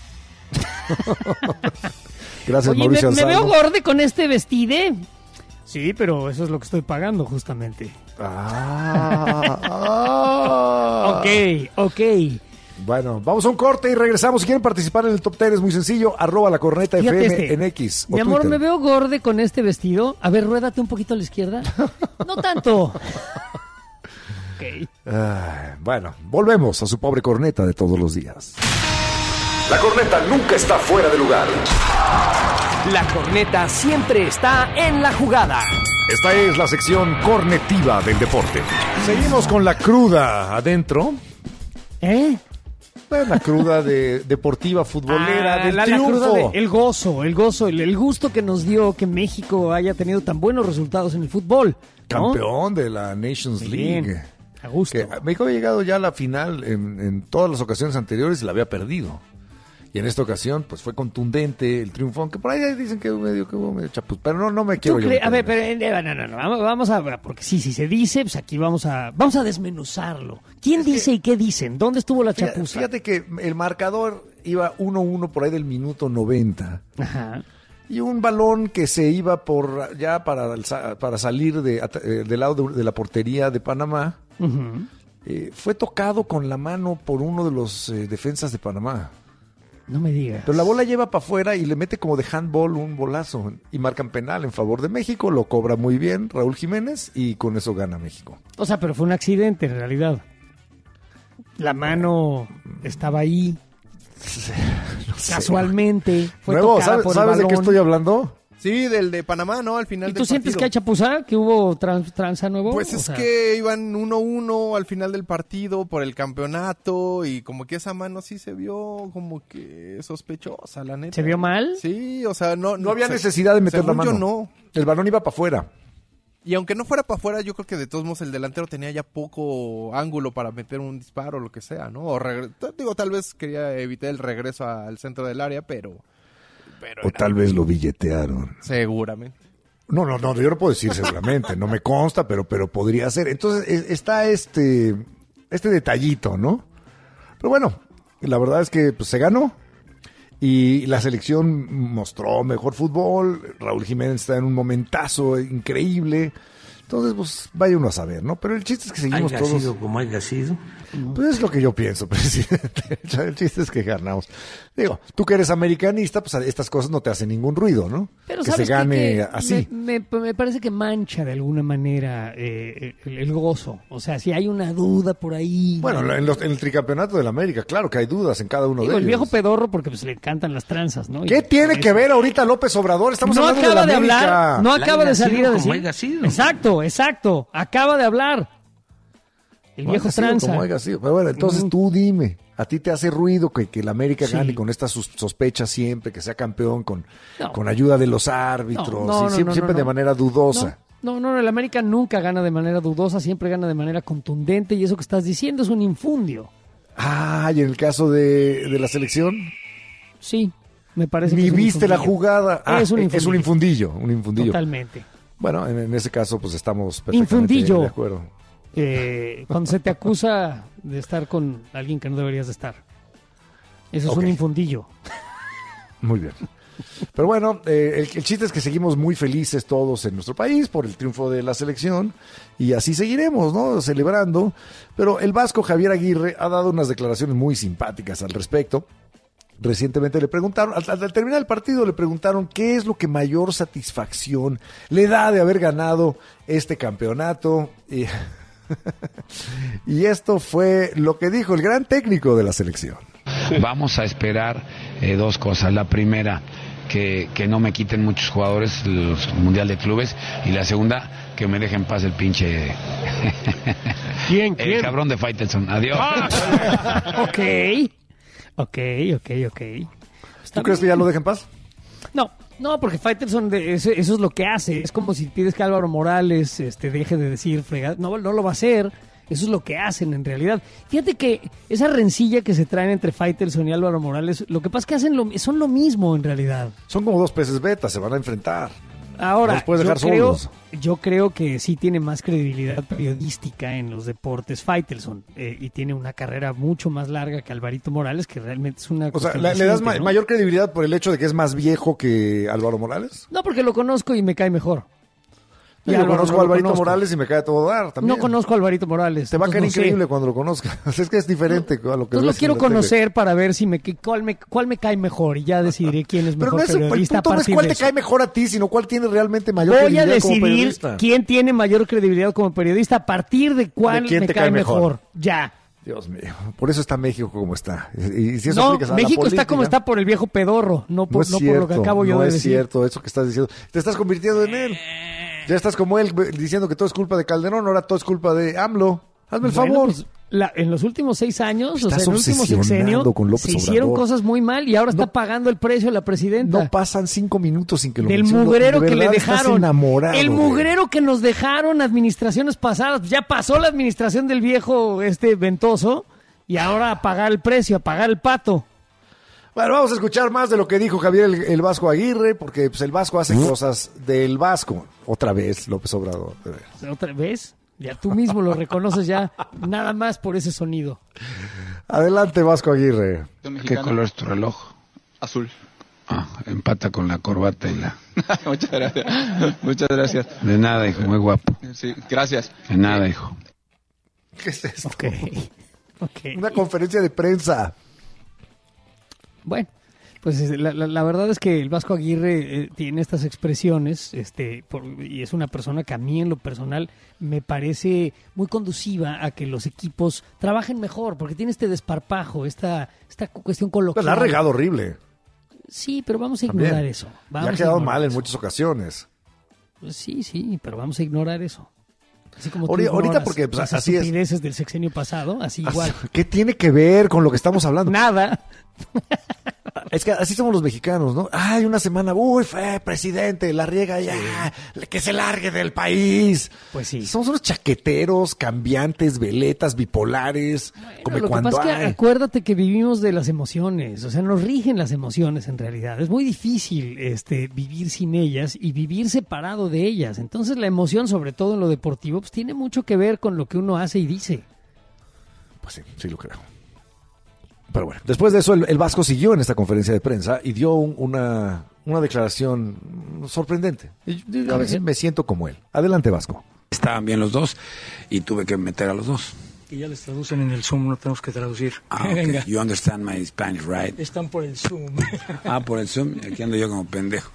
Gracias, Oye, Mauricio ¿me, me veo Ansaldo. gorda con este vestide? Sí, pero eso es lo que estoy pagando justamente. Ah, ah. Ok, ok. Bueno, vamos a un corte y regresamos. Si quieren participar en el top ten es muy sencillo. Arroba la corneta Fíjate F M este. en X o Mi amor, Twitter. me veo gorda con este vestido. A ver, ruédate un poquito a la izquierda. No tanto. Ok. Ay, bueno, volvemos a su pobre corneta de todos los días. La corneta nunca está fuera de lugar. La corneta siempre está en la jugada. Esta es la sección cornetiva del deporte. Seguimos con la cruda adentro. ¿Eh? Una cruda de, deportiva, futbolera, Ah, del la, la triunfo. cruda de- el gozo, el gozo, el, el gusto que nos dio que México haya tenido tan buenos resultados en el fútbol, ¿no? Campeón de la Nations Bien, League. a gusto. Que México había llegado ya a la final en, en todas las ocasiones anteriores y la había perdido. Y en esta ocasión, pues fue contundente el triunfo, aunque por ahí dicen que medio, que hubo medio chapuz, pero no, no me quiero ¿Tú yo crees? A ver, meter. pero eh, no, no, no, vamos, vamos a, porque sí, si se dice, pues aquí vamos a, vamos a desmenuzarlo. ¿Quién dice y qué dicen? ¿Dónde estuvo la Fíjate, chapuza? fíjate que el marcador iba uno uno por ahí del minuto noventa. Ajá. Y un balón que se iba por ya para, el sa- para salir de, at- eh, del lado de, de la portería de Panamá, Ujú. eh, fue tocado con la mano por uno de los eh, defensas de Panamá. No me digas. Pero la bola lleva para afuera y le mete como de handball un bolazo y marcan penal en favor de México, lo cobra muy bien Raúl Jiménez y con eso gana México. O sea, pero fue un accidente en realidad. La mano estaba ahí. Casualmente. Fue Nuevo, tocada ¿sabes, por el ¿sabes de qué balón. estoy hablando? Sí, del de Panamá, ¿no? Al final ¿Y del tú sientes partido. que hay chapuza? ¿Que hubo trans, tranza nuevo? Pues O es sea, que iban uno uno al final del partido por el campeonato y como que esa mano sí se vio como que sospechosa, la neta. ¿Se vio mal? Sí, o sea, no... No había se- necesidad de meter la según mano. yo no. El balón iba para afuera. Y aunque no fuera para afuera, yo creo que de todos modos el delantero tenía ya poco ángulo para meter un disparo o lo que sea, ¿no? O regre- t- digo, tal vez quería evitar el regreso al centro del área, pero... pero O era- tal vez lo billetearon. Seguramente. No, no, no, yo no puedo decir seguramente, no me consta, pero, pero podría ser. Entonces es- está este, este detallito, ¿no? Pero bueno, la verdad es que pues, se ganó y la selección mostró mejor fútbol. Raúl Jiménez está en un momentazo increíble. Entonces, pues vaya uno a saber, ¿no? Pero el chiste es que seguimos Haya todos. sido como haya sido. Pues es lo que yo pienso, presidente. El chiste es que ganamos. Digo, tú que eres americanista, pues estas cosas no te hacen ningún ruido, ¿no? Pero que ¿sabes se qué? gane Que así. Me, me- me parece que mancha de alguna manera eh, el, el gozo. O sea, si hay una duda por ahí. Bueno, en, los- en el tricampeonato de la América, claro que hay dudas en cada uno Digo, de el ellos. viejo pedorro porque pues le encantan las tranzas, ¿no? ¿Qué Y- tiene por que eso. ver ahorita López Obrador? Estamos no hablando acaba de de, la América. hablar, no La acaba de haya salir sido a como decir. haya sido. Exacto, exacto. Acaba de hablar. El No viejo haya sido tranza. como haya sido. Pero bueno, entonces Ujú. tú dime, ¿a ti te hace ruido que, que la América Sí. gane con estas sus- sospechas siempre, que sea campeón con, No. con ayuda de los árbitros, No, no, y no, siempre, no, siempre no, de no. manera dudosa? No, no, no, el América nunca gana de manera dudosa, siempre gana de manera contundente y eso que estás diciendo es un infundio. Ah, y en el caso de, de la selección, Sí, me parece que ni es un viste la infundillo. jugada. Ah, Es un eh, es un infundillo. infundillo, un infundillo. Totalmente. Bueno, en, en ese caso, pues estamos perfectamente Infundillo. de acuerdo. Eh, cuando se te acusa de estar con alguien que no deberías de estar. Eso es Ok. un infundillo. Muy bien. Pero bueno, eh, el, el chiste es que seguimos muy felices todos en nuestro país por el triunfo de la selección y así seguiremos, ¿no? Celebrando. Pero el vasco Javier Aguirre ha dado unas declaraciones muy simpáticas al respecto. Recientemente le preguntaron, al, al terminar el partido le preguntaron qué es lo que mayor satisfacción le da de haber ganado este campeonato. Y, y esto fue lo que dijo el gran técnico de la selección. Vamos a esperar eh, dos cosas. La primera, que, que no me quiten muchos jugadores los Mundial de Clubes. Y la segunda, que me dejen en paz el pinche... ¿Quién? El cabrón de Faitelson. Adiós. Ok, ok, ok, ok. Está ¿Tú crees que bien. ya lo dejen en paz? No, no, porque Faitelson de- eso, eso es lo que hace. Es como si pides que Álvaro Morales este, deje de decir fregada. No, no lo va a hacer. Eso es lo que hacen en realidad. Fíjate que esa rencilla que se traen entre Faitelson y Álvaro Morales, lo que pasa es que hacen lo, son lo mismo en realidad. Son como dos peces beta, se van a enfrentar. Ahora, No los puedes yo, dejar creo, solos. yo creo que sí tiene más credibilidad periodística en los deportes Faitelson eh, y tiene una carrera mucho más larga que Alvarito Morales, que realmente es una O sea, cuestión ¿le, le das reciente, ma- ¿no? mayor credibilidad por el hecho de que es más viejo que Álvaro Morales? No, porque lo conozco y me cae mejor. Yo Y lo Álvaro conozco no a lo Alvarito conozco. Morales y me cae a todo dar también. No conozco a Alvarito Morales. Te va a caer entonces no sé. increíble cuando lo conozcas. Es que es diferente a lo que Entonces lo ves en quiero la tele. conocer para ver si me que- cuál me cuál me cae mejor y ya decidiré quién es Pero mejor no es, el periodista punto a no es partir cuál de te eso. cae mejor a ti, sino cuál tiene realmente mayor Voy a credibilidad como decidir periodista. quién tiene mayor credibilidad como periodista a partir de cuál ¿De quién me te cae, cae mejor. mejor? Ya. Dios mío, por eso está México como está. Y si eso No, aplicas a la México está como política, está por el viejo pedorro, no por, No es no cierto, por lo que acabo yo no de es decir. cierto eso que estás diciendo. Te estás convirtiendo en él. Ya estás como él diciendo que todo es culpa de Calderón, ahora todo es culpa de AMLO. Hazme el Bueno, favor. pues, La, en los últimos seis años, Estás o sea, en el último sexenio, con López se hicieron Obrador. cosas muy mal y ahora está No, pagando el precio la presidenta. No pasan cinco minutos sin que lo Del mencione. mugrero De que le verdad, estás dejaron. enamorado, el güey. mugrero que nos dejaron administraciones pasadas. Ya pasó la administración del viejo este ventoso y ahora a pagar el precio, a pagar el pato. Bueno, vamos a escuchar más de lo que dijo Javier el, el Vasco Aguirre, porque pues, el Vasco hace cosas del Vasco. Otra vez, López Obrador. de veras. ¿Otra vez? Ya tú mismo lo reconoces ya, nada más por ese sonido. Adelante, Vasco Aguirre. ¿Qué color es tu reloj? Azul. Ah, empata con la corbata y la... Muchas gracias. Muchas gracias. De nada, hijo, muy guapo. Sí, gracias. De nada, hijo. ¿Qué es esto? Okay. Okay. Una conferencia de prensa. Bueno, pues la, la, la verdad es que el Vasco Aguirre eh, tiene estas expresiones, este, por, y es una persona que a mí en lo personal me parece muy conduciva a que los equipos trabajen mejor, porque tiene este desparpajo, esta, esta cuestión coloquial. Pues la ha regado horrible. Sí, pero vamos a ignorar También. eso. Le Vamos ha a quedado ignorar mal en eso. muchas ocasiones. Pues sí, sí, pero vamos a ignorar eso. Así como tú Ahorita, ahorita ignoras porque pues, las así es. estupideces del sexenio pasado, así igual. ¿Qué tiene que ver con lo que estamos hablando? Nada. Es que así somos los mexicanos, ¿no? Ay, una semana, uy, fue presidente, la riega ya, que se largue del país. Pues sí. Somos unos chaqueteros, cambiantes, veletas, bipolares, como Lo que cuando pasa es que hay. acuérdate que vivimos de las emociones, o sea, nos rigen las emociones en realidad. Es muy difícil este, vivir sin ellas y vivir separado de ellas. Entonces la emoción, sobre todo en lo deportivo, pues tiene mucho que ver con lo que uno hace y dice. Pues sí, sí lo creo. Pero bueno, después de eso el, el Vasco siguió en esta conferencia de prensa y dio un- una, una declaración sorprendente. Y yo a veces me siento como él. Adelante, Vasco. Estaban bien los dos y tuve que meter a los dos. Y ya les traducen en el Zoom, no tenemos que traducir. Ah, ok. Venga. You understand my Spanish, right? Están por el Zoom. Ah, por el Zoom. Aquí ando yo como pendejo.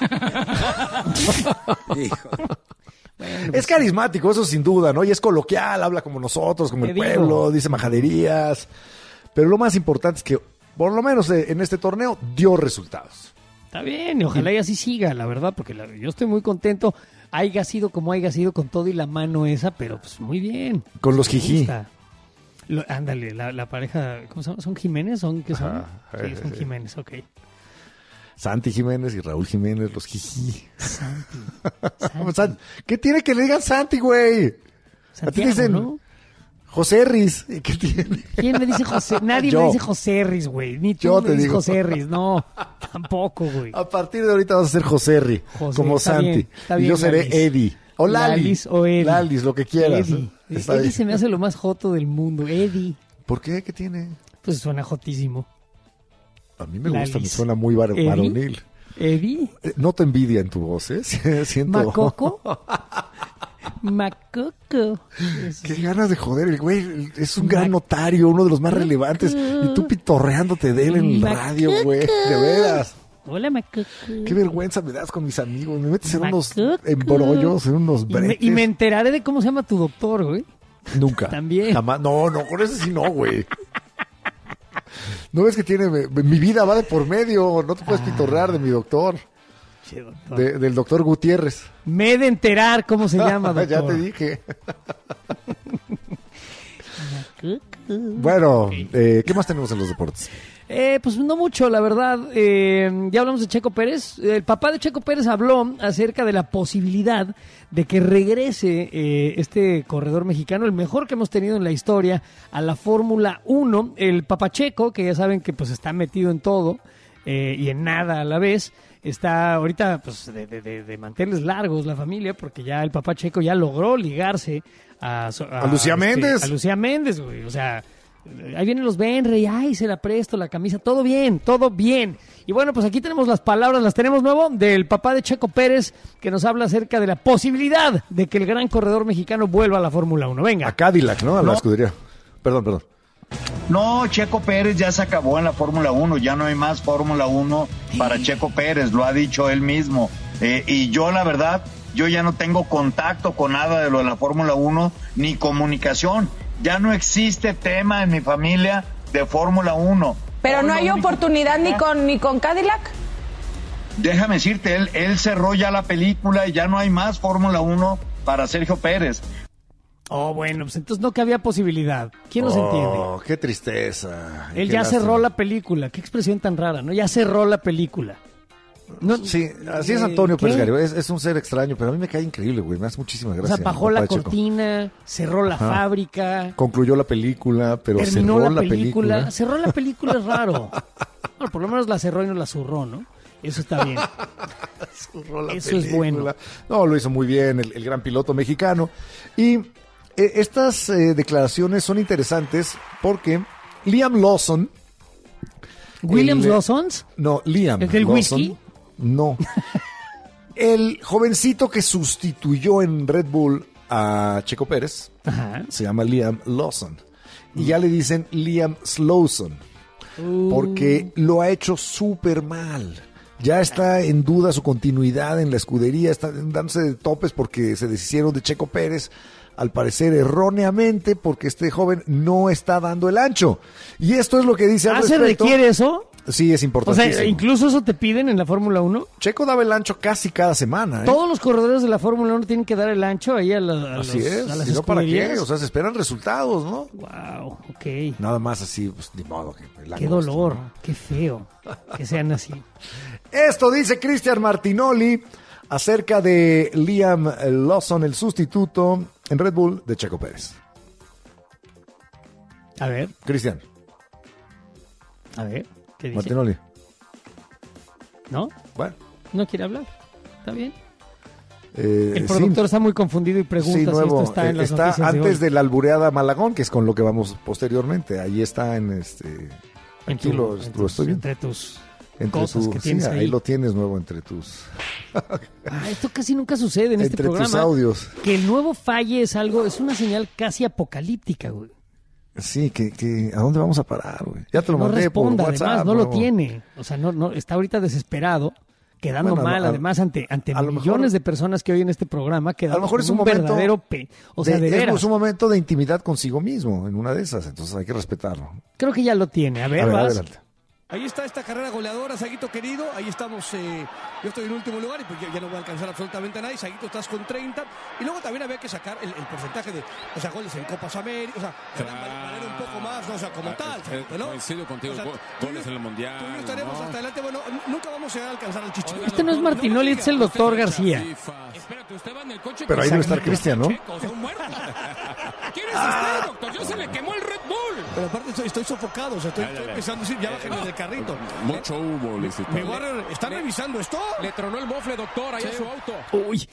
Hijo. Es carismático, eso sin duda, ¿no? Y es coloquial, habla como nosotros, como Te el digo. pueblo, dice majaderías. Pero lo más importante es que, por lo menos eh, en este torneo, dio resultados. Está bien, y ojalá y así siga, la verdad, porque la- yo estoy muy contento. Haya sido como haya sido con todo y la mano esa, pero pues muy bien. Con los Me jijí. gusta. Lo- ándale, la, la pareja, ¿cómo se llama? ¿Son Jiménez? ¿Son qué son? Ajá, Sí, eh, son eh. Jiménez, ok. Santi Jiménez y Raúl Jiménez, los jiji. Santi. San- ¿Qué tiene que le digan Santi, güey? A ti Santiago, dicen ¿no? José Riz. ¿Y ¿Qué tiene? ¿Quién me dice José? Nadie Yo. me dice José Riz, güey. Ni tú Yo me te dices digo. José Riz, no. Tampoco, güey. A partir de ahorita vas a ser José Ri, José, como está Santi. bien, está y bien, yo seré Lalis. Eddie. O Lali. Lalis o Eddie. Lalis, lo que quieras. Eddie. Está Eddie bien. se me hace lo más joto del mundo. Eddie. ¿Por qué? ¿Qué tiene? Pues suena jotísimo. A mí me gusta, me Lalis. suena muy var- Eddie. varonil. Eddie. Eh, Noto envidia en tu voz, ¿eh? Siento... Macoco. Macoco. Qué ganas de joder, el güey es un gran notario, uno de los más relevantes. Y tú pitorreándote de él en el Macoco. radio, güey. De veras. Hola, Macoco. Qué vergüenza me das con mis amigos. Me metes en unos Macoco. embrollos, en unos Y me, bretes. y me enteraré de cómo se llama tu doctor, güey. Nunca. También. Jamás. No, no, con ese sí no, güey. No ves que tiene... Mi vida va de por medio. No te puedes pitorrear de mi doctor. Che, doctor. De- del doctor Gutiérrez. Me he de enterar cómo se llama, doctor. Ya te dije. Bueno, eh, ¿qué más tenemos en los deportes? Eh, pues no mucho, la verdad. Eh, ya hablamos de Checo Pérez. El papá de Checo Pérez habló acerca de la posibilidad de que regrese eh, este corredor mexicano, el mejor que hemos tenido en la historia, a la Fórmula uno. El papá Checo, que ya saben que pues está metido en todo eh, y en nada a la vez, está ahorita pues de, de, de, de manteles largos la familia, porque ya el papá Checo ya logró ligarse a, a, A Lucía este, Méndez. A Lucía Méndez, güey. O sea, ahí vienen los Benrey, ay, se la presto, la camisa, todo bien, todo bien. Y bueno, pues aquí tenemos las palabras, las tenemos nuevo, del papá de Checo Pérez, que nos habla acerca de la posibilidad de que el gran corredor mexicano vuelva a la Fórmula uno. Venga. A Cadillac, ¿no? A la No. escudería. Perdón, perdón. No, Checo Pérez ya se acabó en la Fórmula uno, ya no hay más Fórmula uno para Checo Pérez, lo ha dicho él mismo. Eh, y yo la verdad, yo ya no tengo contacto con nada de lo de la Fórmula uno, ni comunicación. Ya no existe tema en mi familia de Fórmula uno. Pero no hay oportunidad ni con ni con Cadillac. Déjame decirte, él, él cerró ya la película y ya no hay más Fórmula uno para Sergio Pérez. Oh, bueno, pues entonces no que había posibilidad. ¿Quién nos oh, entiende? Qué tristeza. Él qué ya lástima. cerró la película. Qué expresión tan rara, ¿no? Ya cerró la película. No, sí, así es Antonio ¿qué? Pérez Garibay. Es, es un ser extraño, pero a mí me cae increíble, güey. Me hace muchísimas O gracias. sea, bajó la papá de Checo. cortina, cerró la Ajá. fábrica, Concluyó la película, pero terminó cerró la la película. película. Cerró la película, es raro. Bueno, por lo menos la cerró y no la zurró, ¿no? Eso está bien. Zurró la Eso película. es bueno. No, lo hizo muy bien el, el gran piloto mexicano. Y eh, estas eh, declaraciones son interesantes porque Liam Lawson... ¿Williams el- Lawsons? No, Liam ¿Es del Lawson. whisky? No. El jovencito que sustituyó en Red Bull a Checo Pérez Ajá. se llama Liam Lawson. Y ya le dicen Liam Slawson. Uh. Porque lo ha hecho súper mal. Ya está en duda su continuidad en la escudería. Están dándose de topes porque se deshicieron de Checo Pérez. Al parecer erróneamente porque este joven no está dando el ancho. Y esto es lo que dice al ¿Ah, se respecto. requiere eso? Sí, es O importantísimo. sea, incluso eso te piden en la Fórmula uno. Checo daba el ancho casi cada semana. ¿eh? Todos los corredores de la Fórmula uno tienen que dar el ancho ahí a, la, a, Así los, es. a las ¿Y no para qué? escuderías. O sea, se esperan resultados, ¿no? Wow, ok. Nada más así, pues ni modo. Que el Qué agosto, dolor, ¿no? qué feo que sean así. Esto dice Cristian Martinoli acerca de Liam Lawson, el sustituto en Red Bull de Checo Pérez. A ver, Cristian, a ver, ¿qué dice? Martinoli. ¿No? Bueno. No quiere hablar. Está bien. Eh, El productor sí, está muy confundido y pregunta sí, si nuevo. esto está en Eh, las está noticias de antes hoy. de la albureada Malagón, que es con lo que vamos posteriormente. Ahí está en este. En Aquí tu- lo, en lo tus- estoy viendo. entre tus Entre cosas tu- que sí, tienes ahí. ahí. lo tienes nuevo entre tus. Ah, esto casi nunca sucede en este Entre tus programa. audios. Que el nuevo falle es algo, es una señal casi apocalíptica, güey. Sí, que, que ¿a dónde vamos a parar, güey? Ya te lo No mandé responda, por WhatsApp. además, no lo tiene. O sea, no, no, está ahorita desesperado, quedando Bueno, mal, a- además, ante, ante a lo millones mejor- de personas que oyen este programa, A quedando lo mejor es como un un, momento. verdadero pe... O sea, de, de- veras. es un momento de intimidad consigo mismo, en una de esas, entonces hay que respetarlo. Creo que ya lo tiene. A ver, A ver, vas. adelante. Ahí está esta carrera goleadora, Saguito querido. Ahí estamos, eh, yo estoy en último lugar y pues ya, ya no voy a alcanzar absolutamente a nadie. Saguito, estás con treinta. Y luego también había que sacar el, el porcentaje de, o sea, goles en Copas América. O sea, valer un poco más, ¿no? O sea, como tal, Saguito, ¿no? Coincido contigo, O sea, go- tú- goles en el Mundial. Tú y yo estaremos ¿no? hasta adelante. Bueno, n- nunca vamos a llegar a alcanzar al Chicho. Este no es Martinoli, este es el doctor García. Espérate, usted va en el coche. Pero ahí debe estar Cristian, ¿no? Checos, un muerto. ¿Quién es usted, doctor? Yo se le quemó el Red Bull. Pero aparte estoy, estoy sofocado, o sea, estoy, estoy empezando a decir, ya bájenme del carrito. Mucho humo, le Mi Warrior, ¿están revisando esto? Le tronó el mofle, doctor, ahí a su auto. Uy.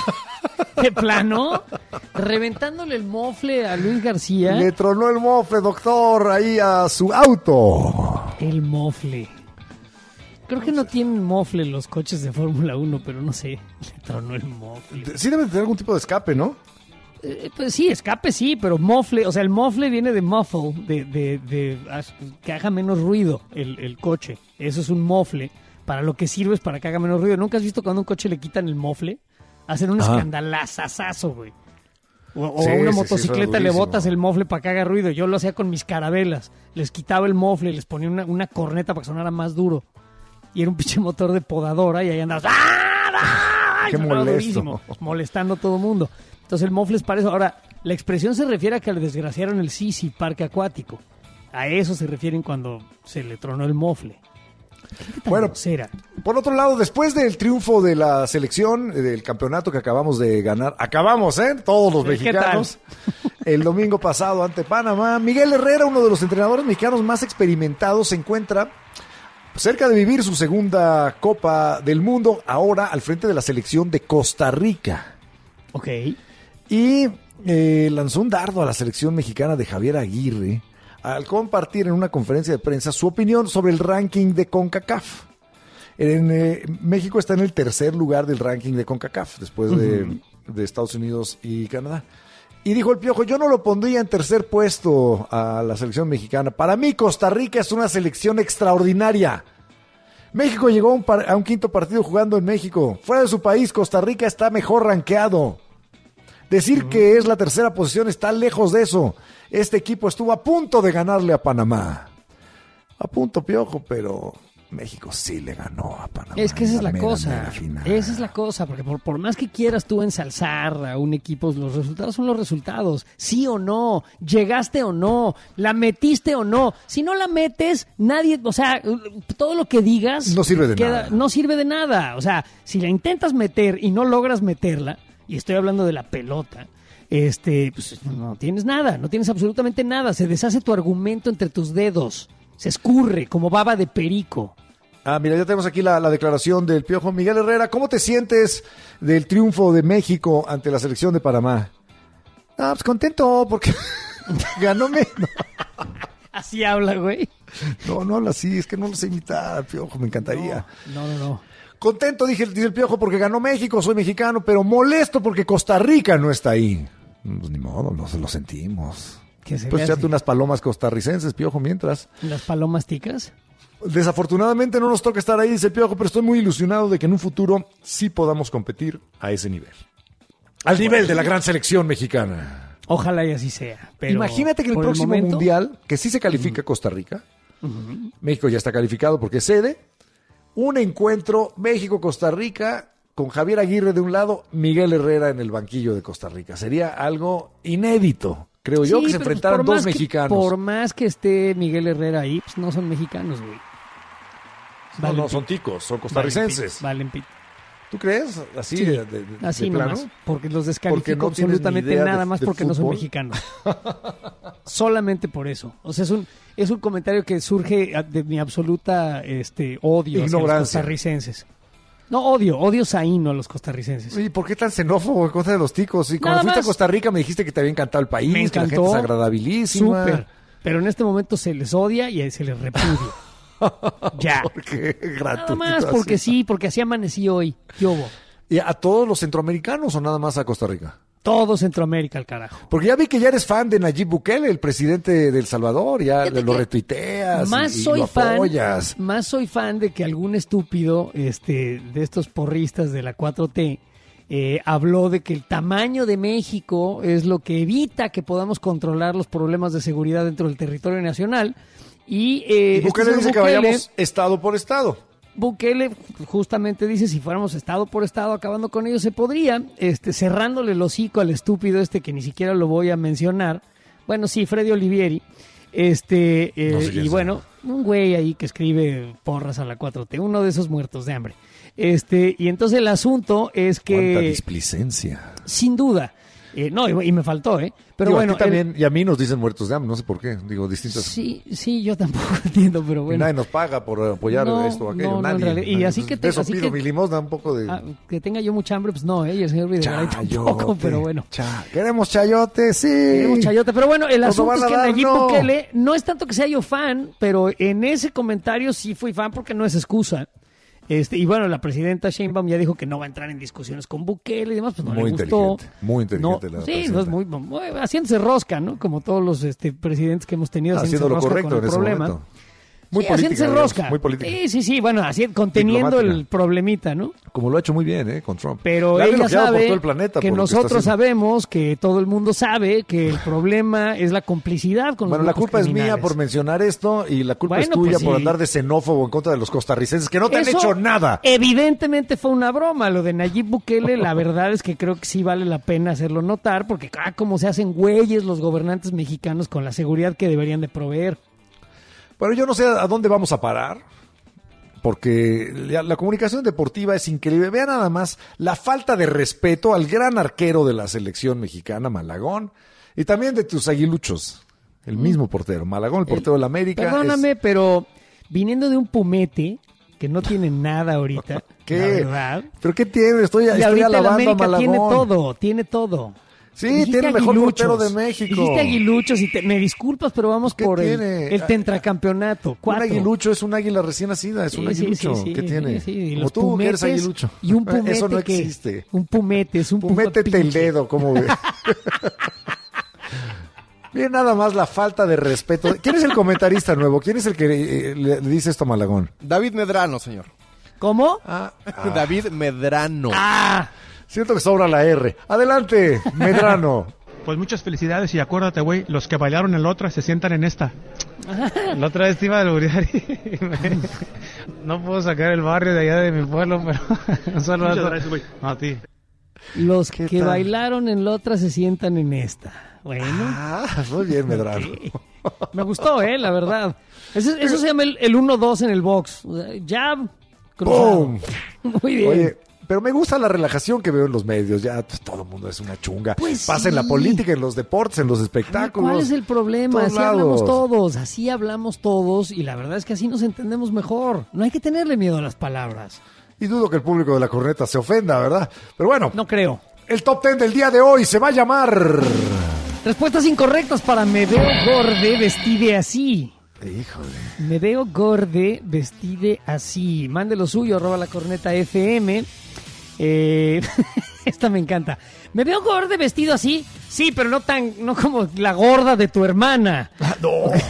De plano, reventándole el mofle a Luis García. Le tronó el mofle, doctor, ahí a su auto. El mofle. Creo que no tienen mofle los coches de Fórmula uno, pero no sé. Le tronó el mofle. Sí debe tener algún tipo de escape, ¿no? Eh, pues sí, escape sí, pero mofle, o sea, el mofle viene de muffle, de, de, de haz- que haga menos ruido el, el coche. Eso es un mofle. Para lo que sirve es para que haga menos ruido. ¿Nunca has visto cuando a un coche le quitan el mofle? Hacen un Ajá. escandalazazazo, güey. O, o Sí, a una sí, sí, motocicleta suena le durísimo. botas el mofle para que haga ruido. Yo lo hacía con mis carabelas. Les quitaba el mofle, les ponía una, una corneta para que sonara más duro. Y era un pinche motor de podadora y ahí andabas. ¡Ah, ah! Qué Sonaba molesto. durísimo, molestando a todo el mundo. Entonces el mofle es para eso. Ahora, la expresión se refiere a que le desgraciaron el Sisi Parque Acuático. A eso se refieren cuando se le tronó el mofle. Bueno, grosera. por otro lado, después del triunfo de la selección, eh, del campeonato que acabamos de ganar, acabamos, ¿eh? Todos los Sí, ¿qué mexicanos, el domingo pasado ante Panamá, Miguel Herrera, uno de los entrenadores mexicanos más experimentados, se encuentra cerca de vivir su segunda Copa del Mundo, ahora al frente de la selección de Costa Rica. Ok. Y eh, lanzó un dardo a la selección mexicana de Javier Aguirre al compartir en una conferencia de prensa su opinión sobre el ranking de CONCACAF. En, eh, México está en el tercer lugar del ranking de CONCACAF, después de, Ujú. de Estados Unidos y Canadá. Y dijo el Piojo, yo no lo pondría en tercer puesto a la selección mexicana. Para mí Costa Rica es una selección extraordinaria. México llegó a un, par- a un quinto partido jugando en México. Fuera de su país, Costa Rica está mejor rankeado. Decir que es la tercera posición está lejos de eso. Este equipo estuvo a punto de ganarle a Panamá. A punto, Piojo, pero México sí le ganó a Panamá. Es que esa en es la mera, cosa, mera final. esa es la cosa, porque por, por más que quieras tú ensalzar a un equipo, los resultados son los resultados, sí o no, llegaste o no, la metiste o no, si no la metes, nadie, o sea, todo lo que digas no sirve de queda, nada. no sirve de nada, o sea, si la intentas meter y no logras meterla, y estoy hablando de la pelota, este, pues no tienes nada, no tienes absolutamente nada, se deshace tu argumento entre tus dedos, se escurre como baba de perico. Ah, mira, ya tenemos aquí la, la declaración del Piojo. Miguel Herrera, ¿cómo te sientes del triunfo de México ante la selección de Panamá? Ah, pues contento porque ganó México. Así habla, güey. No, no habla así, es que no lo sé imitar, Piojo, me encantaría. No, no, no. Contento, dije, dice el Piojo, porque ganó México, soy mexicano, pero molesto porque Costa Rica no está ahí. Pues ni modo, no se lo sentimos. Que se Pues vea echate así. unas palomas costarricenses, Piojo, mientras. ¿Las palomas ticas? Desafortunadamente no nos toca estar ahí, dice el Piojo, pero estoy muy ilusionado de que en un futuro sí podamos competir a ese nivel. Al nivel de la gran selección mexicana. Ojalá y así sea. Pero imagínate que el por próximo momento, mundial, que sí se califica uh-huh. Costa Rica, uh-huh. México ya está calificado porque es sede, un encuentro México-Costa Rica con Javier Aguirre de un lado, Miguel Herrera en el banquillo de Costa Rica. Sería algo inédito, creo yo, Sí, que se pero enfrentaran por dos más que- mexicanos. por más que esté Miguel Herrera ahí, pues no son mexicanos, güey. No, no, son ticos, son costarricenses. Valen pito. ¿Tú crees? Así Sí, de, de- de así plano. nomás, porque los Porque descalifico no tienes ni absolutamente idea nada de- más de porque no son fútbol. mexicanos. Solamente por eso. O sea, es un es un comentario que surge de mi absoluta este odio hacia los Ignorancia. costarricenses. No, odio, odio saíno a los costarricenses. ¿Y por qué tan xenófobo en contra de los ticos? Y cuando Nada fuiste más. a Costa Rica me dijiste que te había encantado el país, Me que la gente encantó. es agradabilísima. Súper. Pero en este momento se les odia y se les repudia. Ya. Porque Nada gratuito. más porque así. sí, porque así amanecí hoy. ¿Qué hubo? ¿Y a todos los centroamericanos o nada más a Costa Rica? Todo Centroamérica al carajo. Porque ya vi que ya eres fan de Nayib Bukele, el presidente de El Salvador, ya Fíjate lo que retuiteas Más y, y soy lo fan, apoyas. más soy fan de que algún estúpido este, de estos porristas de la cuatro T eh, habló de que el tamaño de México es lo que evita que podamos controlar los problemas de seguridad dentro del territorio nacional. Y, eh, Y Bukele este dice señor que Bukele- vayamos estado por estado. Bukele justamente dice, si fuéramos estado por estado acabando con ellos se podría, este, cerrándole el hocico al estúpido este que ni siquiera lo voy a mencionar. Bueno, sí, Freddy Olivieri. Este, eh, No sé quién y sea. bueno, un güey ahí que escribe porras a la cuatro T, uno de esos muertos de hambre. Este, y entonces el asunto es Cuánta que, displicencia. sin duda, eh, no, y, y me faltó, ¿eh? Pero Digo, bueno, a ti también, el- y a mí nos dicen muertos de hambre, no sé por qué. Digo, distintas. sí, sí, yo tampoco entiendo, pero Y bueno. nadie nos paga por apoyar No, esto o aquello. no, no, en nadie. realidad. Y así que te- De eso así pido que- mi limosna, un poco de... Ah, que tenga yo mucha hambre, pues no, ¿eh? Y el señor Videgaray tampoco, Chayote. pero bueno. Cha- Queremos chayote, sí. Queremos chayote, pero bueno, el Nos lo asunto van es a que dar, Nayib no. Bukele no es tanto que sea yo fan, pero en ese comentario sí fui fan porque no es excusa. Este, y bueno, la presidenta Sheinbaum ya dijo que no va a entrar en discusiones con Bukele y demás, pues no Muy le gustó. inteligente, muy inteligente No, la sí, presidenta. no es muy, muy- haciéndose rosca, ¿no? Como todos los este, presidentes que hemos tenido, Haciendo haciéndose lo rosca correcto con en el ese problema. momento. Muy Sí, política, haciéndose digamos, rosca. muy política. Sí, sí, sí, bueno, así, conteniendo Diplomática. el problemita, ¿no? Como lo ha hecho muy bien, ¿eh? Con Trump. Pero La han ella elogiado por sabe todo el planeta que por lo está nosotros haciendo. sabemos, que todo el mundo sabe que el problema es la complicidad con los Bueno, la grupos culpa es mía criminales. por mencionar esto y la culpa es Bueno, tuya pues sí. por andar de xenófobo en contra de los costarricenses que no te han Eso, hecho nada. Evidentemente fue una broma. Lo de Nayib Bukele, la verdad es que creo que sí vale la pena hacerlo notar, porque ah, como se hacen güeyes los gobernantes mexicanos con la seguridad que deberían de proveer. Pero yo no sé a dónde vamos a parar, porque la, la comunicación deportiva es increíble. Vean nada más la falta de respeto al gran arquero de la selección mexicana, Malagón, y también de tus aguiluchos, el mismo portero, Malagón, el portero del América. Perdóname, es- pero viniendo de un pumete que no tiene nada ahorita, ¿Qué? la verdad. ¿Pero qué tiene? Estoy, Y estoy ahorita el alabando a América Malagón. tiene todo, tiene todo. Sí, Dijiste tiene el mejor aguiluchos, portero de México. Dijiste aguiluchos y te- me disculpas, pero vamos ¿Qué por el, tiene? el tetracampeonato. Un Cuatro. aguilucho es un águila recién nacida, es un Sí, sí, aguilucho. sí, sí, ¿Qué sí, tiene? sí, y Como los tú, que eres pumetes, aguilucho. Y un pumete Eso no que- existe. Un pumete, es un Pumétete pumete el dedo, ¿cómo ves? Miren nada más la falta de respeto. ¿Quién es el comentarista nuevo? ¿Quién es el que eh, le le dice esto a Malagón? David Medrano, señor. ¿Cómo? David Medrano. Ah. Siento que sobra la R. Adelante, Medrano. Pues muchas felicidades y acuérdate, güey, los que bailaron en la otra se sientan en esta. La otra vez te iba a alburear y me... no puedo sacar el barrio de allá de mi pueblo, pero un saludo Muchas a, gracias, güey. a ti. Los que tal? bailaron en la otra se sientan en esta. Bueno. Ah, muy bien, Medrano. Okay. Me gustó, eh, la verdad. Eso, eso se llama el, el uno dos en el box. O sea, jab, cruzado. ¡Pum! Muy bien. Oye, pero me gusta la relajación que veo en los medios. Ya pues, todo el mundo es una chunga. Pues Pasa sí. en la política, en los deportes, en los espectáculos. ¿Cuál es el problema? Todos Así lados. hablamos todos, así hablamos todos y la verdad es que así nos entendemos mejor. No hay que tenerle miedo a las palabras. Y dudo que el público de la corneta se ofenda, ¿verdad? Pero bueno. No creo. El top ten del día de hoy se va a llamar... Respuestas incorrectas para me veo gorde, vestide así. Híjole. Me veo gorde, vestide así. Mande lo suyo, arroba la corneta F M. Eh, esta me encanta. ¿Me veo gorde, vestido así? Sí, pero no tan, no como la gorda de tu hermana. No.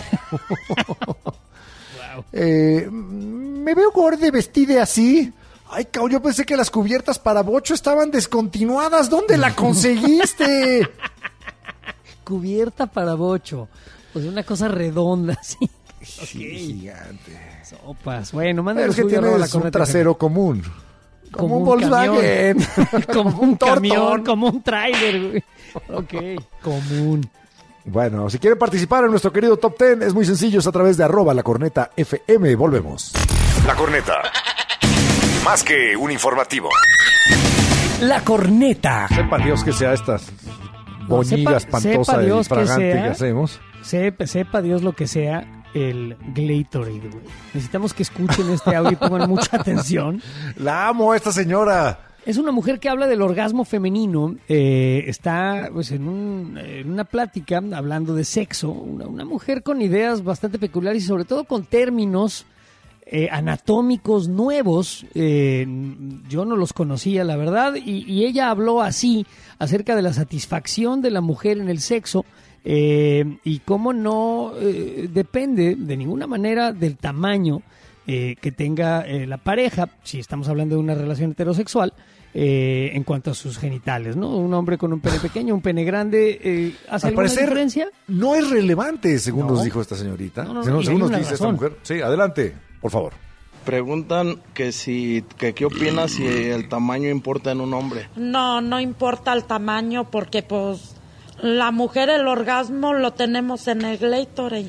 Wow. eh, me veo gorde, vestide así. Ay, cabrón, yo pensé que las cubiertas para bocho estaban descontinuadas. ¿Dónde la conseguiste? Cubierta para bocho. Pues una cosa redonda, sí. Sí, Okay. gigante. Sopas. Bueno, manda Es que tienes un trasero común. Como, Como un un Volkswagen. como un tortón. camión, como un tráiler, güey. Ok, común. Bueno, si quieren participar en nuestro querido Top Ten, es muy sencillo, es a través de arroba la corneta F M. Volvemos. La corneta. Más que un informativo. La corneta. Sepa Dios que sea estas No, boñiga sepa- espantosa sepa y Dios que fragante que, sea. hacemos. Sepa, sepa Dios lo que sea el Gatorade, güey. Necesitamos que escuchen este audio y pongan mucha atención. La amo a esta señora. Es una mujer que habla del orgasmo femenino. eh, está pues en, un, en una plática hablando de sexo. Una, una mujer con ideas bastante peculiares y sobre todo con términos eh, anatómicos nuevos. Eh, yo no los conocía, la verdad. Y, y ella habló así acerca de la satisfacción de la mujer en el sexo. Eh, y cómo no eh, depende de ninguna manera del tamaño eh, que tenga eh, la pareja, si estamos hablando de una relación heterosexual, eh, en cuanto a sus genitales, ¿no? Un hombre con un pene pequeño, un pene grande, eh, ¿hace Al alguna parecer, diferencia? no es relevante, según No. nos dijo esta señorita. No, no, no, según y según hay nos una dice esta razón. mujer. Sí, adelante, por favor. Preguntan que si que qué opinas si el tamaño importa en un hombre. No, no importa el tamaño porque pues la mujer el orgasmo lo tenemos en el Gatorade.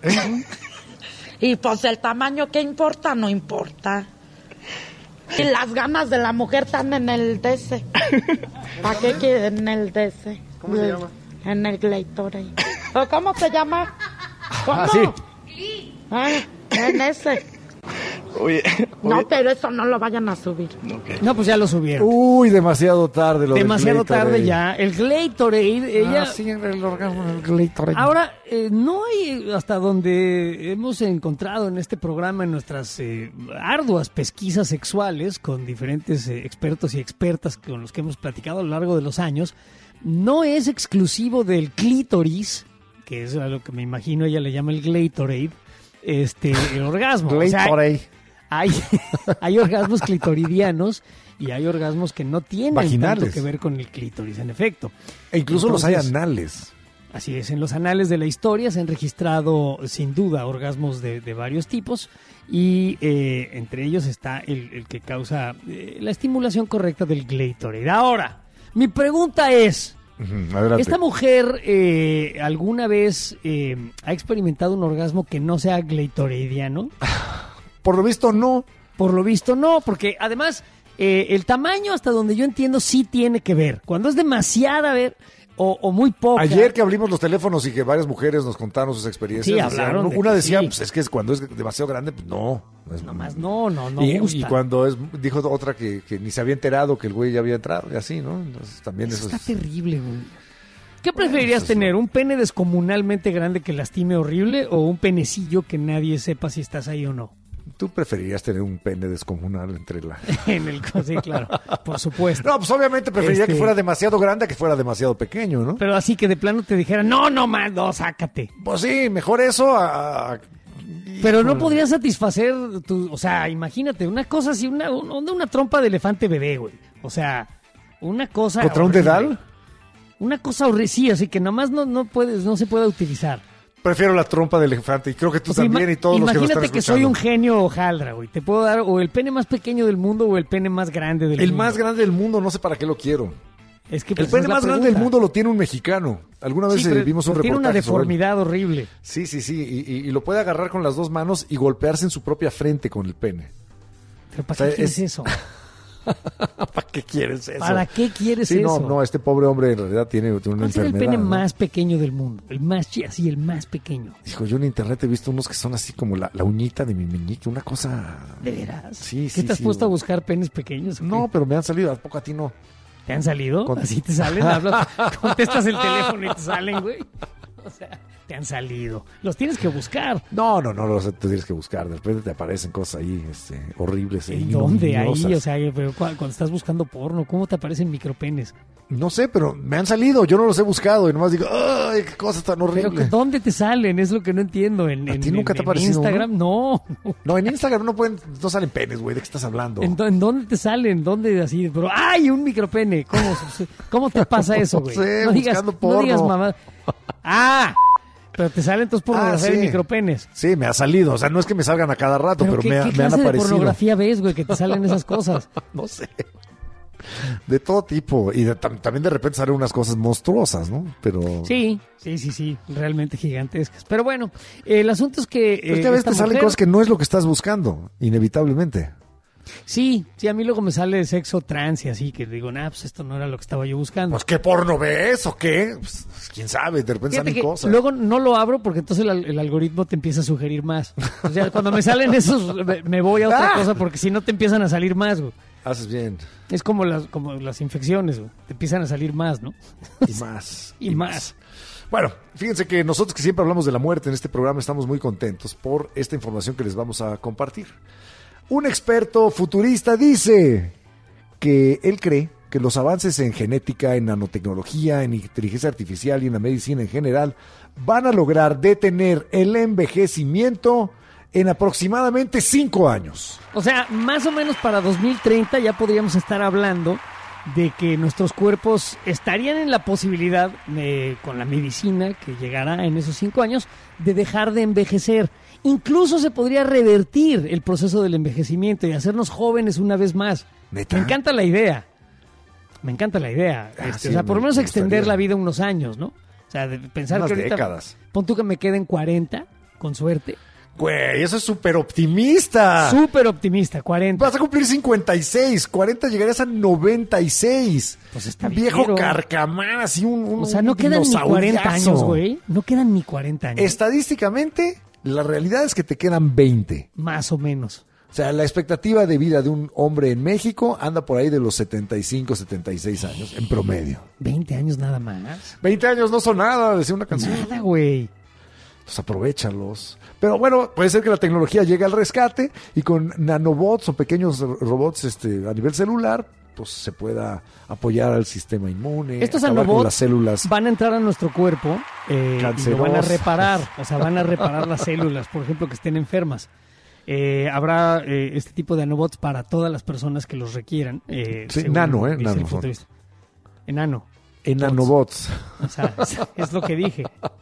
Y pues el tamaño, ¿qué importa? No importa. Y las ganas de la mujer están en el D S. ¿Para qué quieren en el D S? ¿Cómo se llama? En el Gatorade. ¿O cómo se llama? ¿Cómo? Ah, sí. Ah, en ese. Oye, No, oye, pero eso no lo vayan a subir. ok. No, pues ya lo subieron. Uy, demasiado tarde lo del Demasiado Gatorade. tarde ya. El Gatorade, ella... Ah, sí, el orgasmo del Gatorade. Ahora, eh, no hay, hasta donde hemos encontrado en este programa, en nuestras eh, arduas pesquisas sexuales con diferentes eh, expertos y expertas con los que hemos platicado a lo largo de los años, no es exclusivo del clítoris, que es a lo que me imagino ella le llama el Gatorade, este, el orgasmo. O sea, Gatorade. hay, hay orgasmos clitoridianos y hay orgasmos que no tienen Vaginales. tanto que ver con el clítoris, en efecto. E incluso los hay Entonces, anales. Así es, en los anales de la historia se han registrado sin duda orgasmos de, de varios tipos y eh, entre ellos está el, el que causa eh, la estimulación correcta del Gatorade. Ahora, mi pregunta es, Ujú, adelante. ¿esta mujer eh, alguna vez eh, ha experimentado un orgasmo que no sea Gatoradiano? Por lo visto no. Por lo visto no, porque además eh, el tamaño hasta donde yo entiendo sí tiene que ver. Cuando es demasiada, a ver... O, o muy poca. Ayer que abrimos los teléfonos y que varias mujeres nos contaron sus experiencias, Sí, decían, hablaron una de que decía, sí. pues es que es cuando es demasiado grande, pues no. no es- Nomás no, no, no y, gusta. y cuando es, dijo otra que, que ni se había enterado que el güey ya había entrado y así, ¿no? Entonces también Eso eso, está es... terrible, güey. ¿Qué preferirías tener? ¿Un pene descomunalmente grande que lastime horrible o un penecillo que nadie sepa si estás ahí o no? Tú preferirías tener un pene descomunal entre la... En el sí, claro, por supuesto. No, pues obviamente preferiría Este- que fuera demasiado grande a que fuera demasiado pequeño, ¿no? Pero así que de plano te dijera, no, no más, no, sácate. Pues sí, mejor eso a... a- Pero no Híjole. podrías satisfacer tu, o sea, imagínate, una cosa así, una, una, una trompa de elefante bebé, güey. O sea, una cosa ¿Contra un horrible. dedal? Una cosa horrible, sí, así que nomás no, no, puedes, no se puede utilizar. Prefiero la trompa del elefante y creo que tú O sea, también ima- y todos los que nos están Imagínate que soy escuchando. un genio hojaldra, güey. Te puedo dar o el pene más pequeño del mundo o el pene más grande del El mundo. más grande del mundo, no sé para qué lo quiero. Es que, El pues, pene es la más grande pregunta. del mundo lo tiene un mexicano. Alguna vez Sí, eh, pero- vimos un pero tiene una reportaje sobre él. deformidad horrible. Sí, sí, sí. Y, y- y lo puede agarrar con las dos manos y golpearse en su propia frente con el pene. ¿Pero para O sea, qué quieres es- eso? ¿Para qué quieres eso? ¿Para qué quieres sí, eso? no, no, este pobre hombre en realidad tiene, tiene una ¿Cuál será el enfermedad. pene ¿no? más pequeño del mundo? El más chi- así, el más pequeño. Hijo, yo en internet he visto unos que son así como la, la uñita de mi meñique, una cosa... ¿De veras? Sí, ¿Qué sí, te has sí, puesto a güey. buscar penes pequeños? o qué? No, pero me han salido, ¿a poco a ti no? ¿Te han salido? Con- Así te salen, hablas, contestas el teléfono y te salen, güey. O sea, te han salido. Los tienes que buscar. No, no, no, los te tienes que buscar. De repente te aparecen cosas ahí este, horribles. e ¿En dónde? Ahí, ignominiosas. o sea, pero cu- cuando estás buscando porno, ¿cómo te aparecen micropenes? No sé, pero me han salido. Yo no los he buscado y nomás digo, ¡ay, qué cosa tan Pero horrible! ¿dónde te salen? Es lo que no entiendo. ¿En, ¿A en, ti nunca en- te ha en parecido Instagram? No. No, en Instagram no pueden, no salen penes, güey. ¿De qué estás hablando? ¿En, dó- en dónde te salen? ¿Dónde así? Pero ¡ay, un micropene! ¿Cómo, cómo te pasa eso, güey? No sé, no digas, buscando no porno. digas mamá. ¡Ah! Pero te salen tus pornografías Ah, sí. de micropenes. Sí, me ha salido. O sea, no es que me salgan a cada rato, pero, ¿qué, me, ha- qué me han clase de aparecido. pornografía ves, güey, que te salen esas cosas? No sé. De todo tipo. Y de- tam- también de repente salen unas cosas monstruosas, ¿no? Pero... Sí, sí, sí, sí, realmente gigantescas. Pero bueno, el asunto es que... Pero es eh, que a veces esta te salen mujer- cosas que no es lo que estás buscando, inevitablemente. Sí, sí, a mí luego me sale sexo trans y así, que digo, nah, pues esto no era lo que estaba yo buscando. Pues, ¿qué porno ves o qué? Pues, quién sabe, de repente Fíjate salen que cosas. luego no lo abro porque entonces el, al- el algoritmo te empieza a sugerir más. O sea, cuando me salen esos, me, me voy a otra ¡Ah! cosa porque si no te empiezan a salir más, güey. Haces bien. Es como las, como las infecciones, güey. Te empiezan a salir más, ¿no? Y más. Y más. Bueno, fíjense que nosotros que siempre hablamos de la muerte en este programa estamos muy contentos por esta información que les vamos a compartir. Un experto futurista dice que él cree que los avances en genética, en nanotecnología, en inteligencia artificial y en la medicina en general van a lograr detener el envejecimiento en aproximadamente cinco años. O sea, más o menos para dos mil treinta ya podríamos estar hablando de que nuestros cuerpos estarían en la posibilidad, de, con la medicina que llegará en esos cinco años, de dejar de envejecer. Incluso se podría revertir el proceso del envejecimiento y hacernos jóvenes una vez más. ¿Neta? Me encanta la idea. Me encanta la idea. Ah, Este, sí, o sea, por me- lo menos me extender gustaría. la vida unos años, ¿no? O sea, de pensar Unas que ahorita... décadas. Pon tú que me queden cuarenta, con suerte. Güey, eso es súper optimista. Súper optimista, cuarenta. Vas a cumplir cincuenta y seis, cuarenta llegarías a noventa y seis. Pues está Viejo bien, pero- carcamán, así un, un O sea, no un quedan ni cuarenta dinosauriazo. años, güey. No quedan ni cuarenta años. Estadísticamente, la realidad es que te quedan veinte. Más o menos. O sea, la expectativa de vida de un hombre en México anda por ahí de los setenta y cinco, setenta y seis años, en promedio. veinte años nada más. veinte años no son nada, decía una canción. Nada, güey. Pues aprovéchalos. Pero bueno, puede ser que la tecnología llegue al rescate y con nanobots o pequeños robots este, a nivel celular, pues se pueda apoyar al sistema inmune, Estos acabar con nanobots las células. van a entrar a nuestro cuerpo eh, y lo Cancerosas. van a reparar. O sea, van a reparar las células, por ejemplo, que estén enfermas. Eh, habrá eh, este tipo de nanobots para todas las personas que los requieran. Eh, Sí, según nano, ¿eh? dice Nano el son. futurista. Enano. En nanobots. O sea, es, es lo que dije.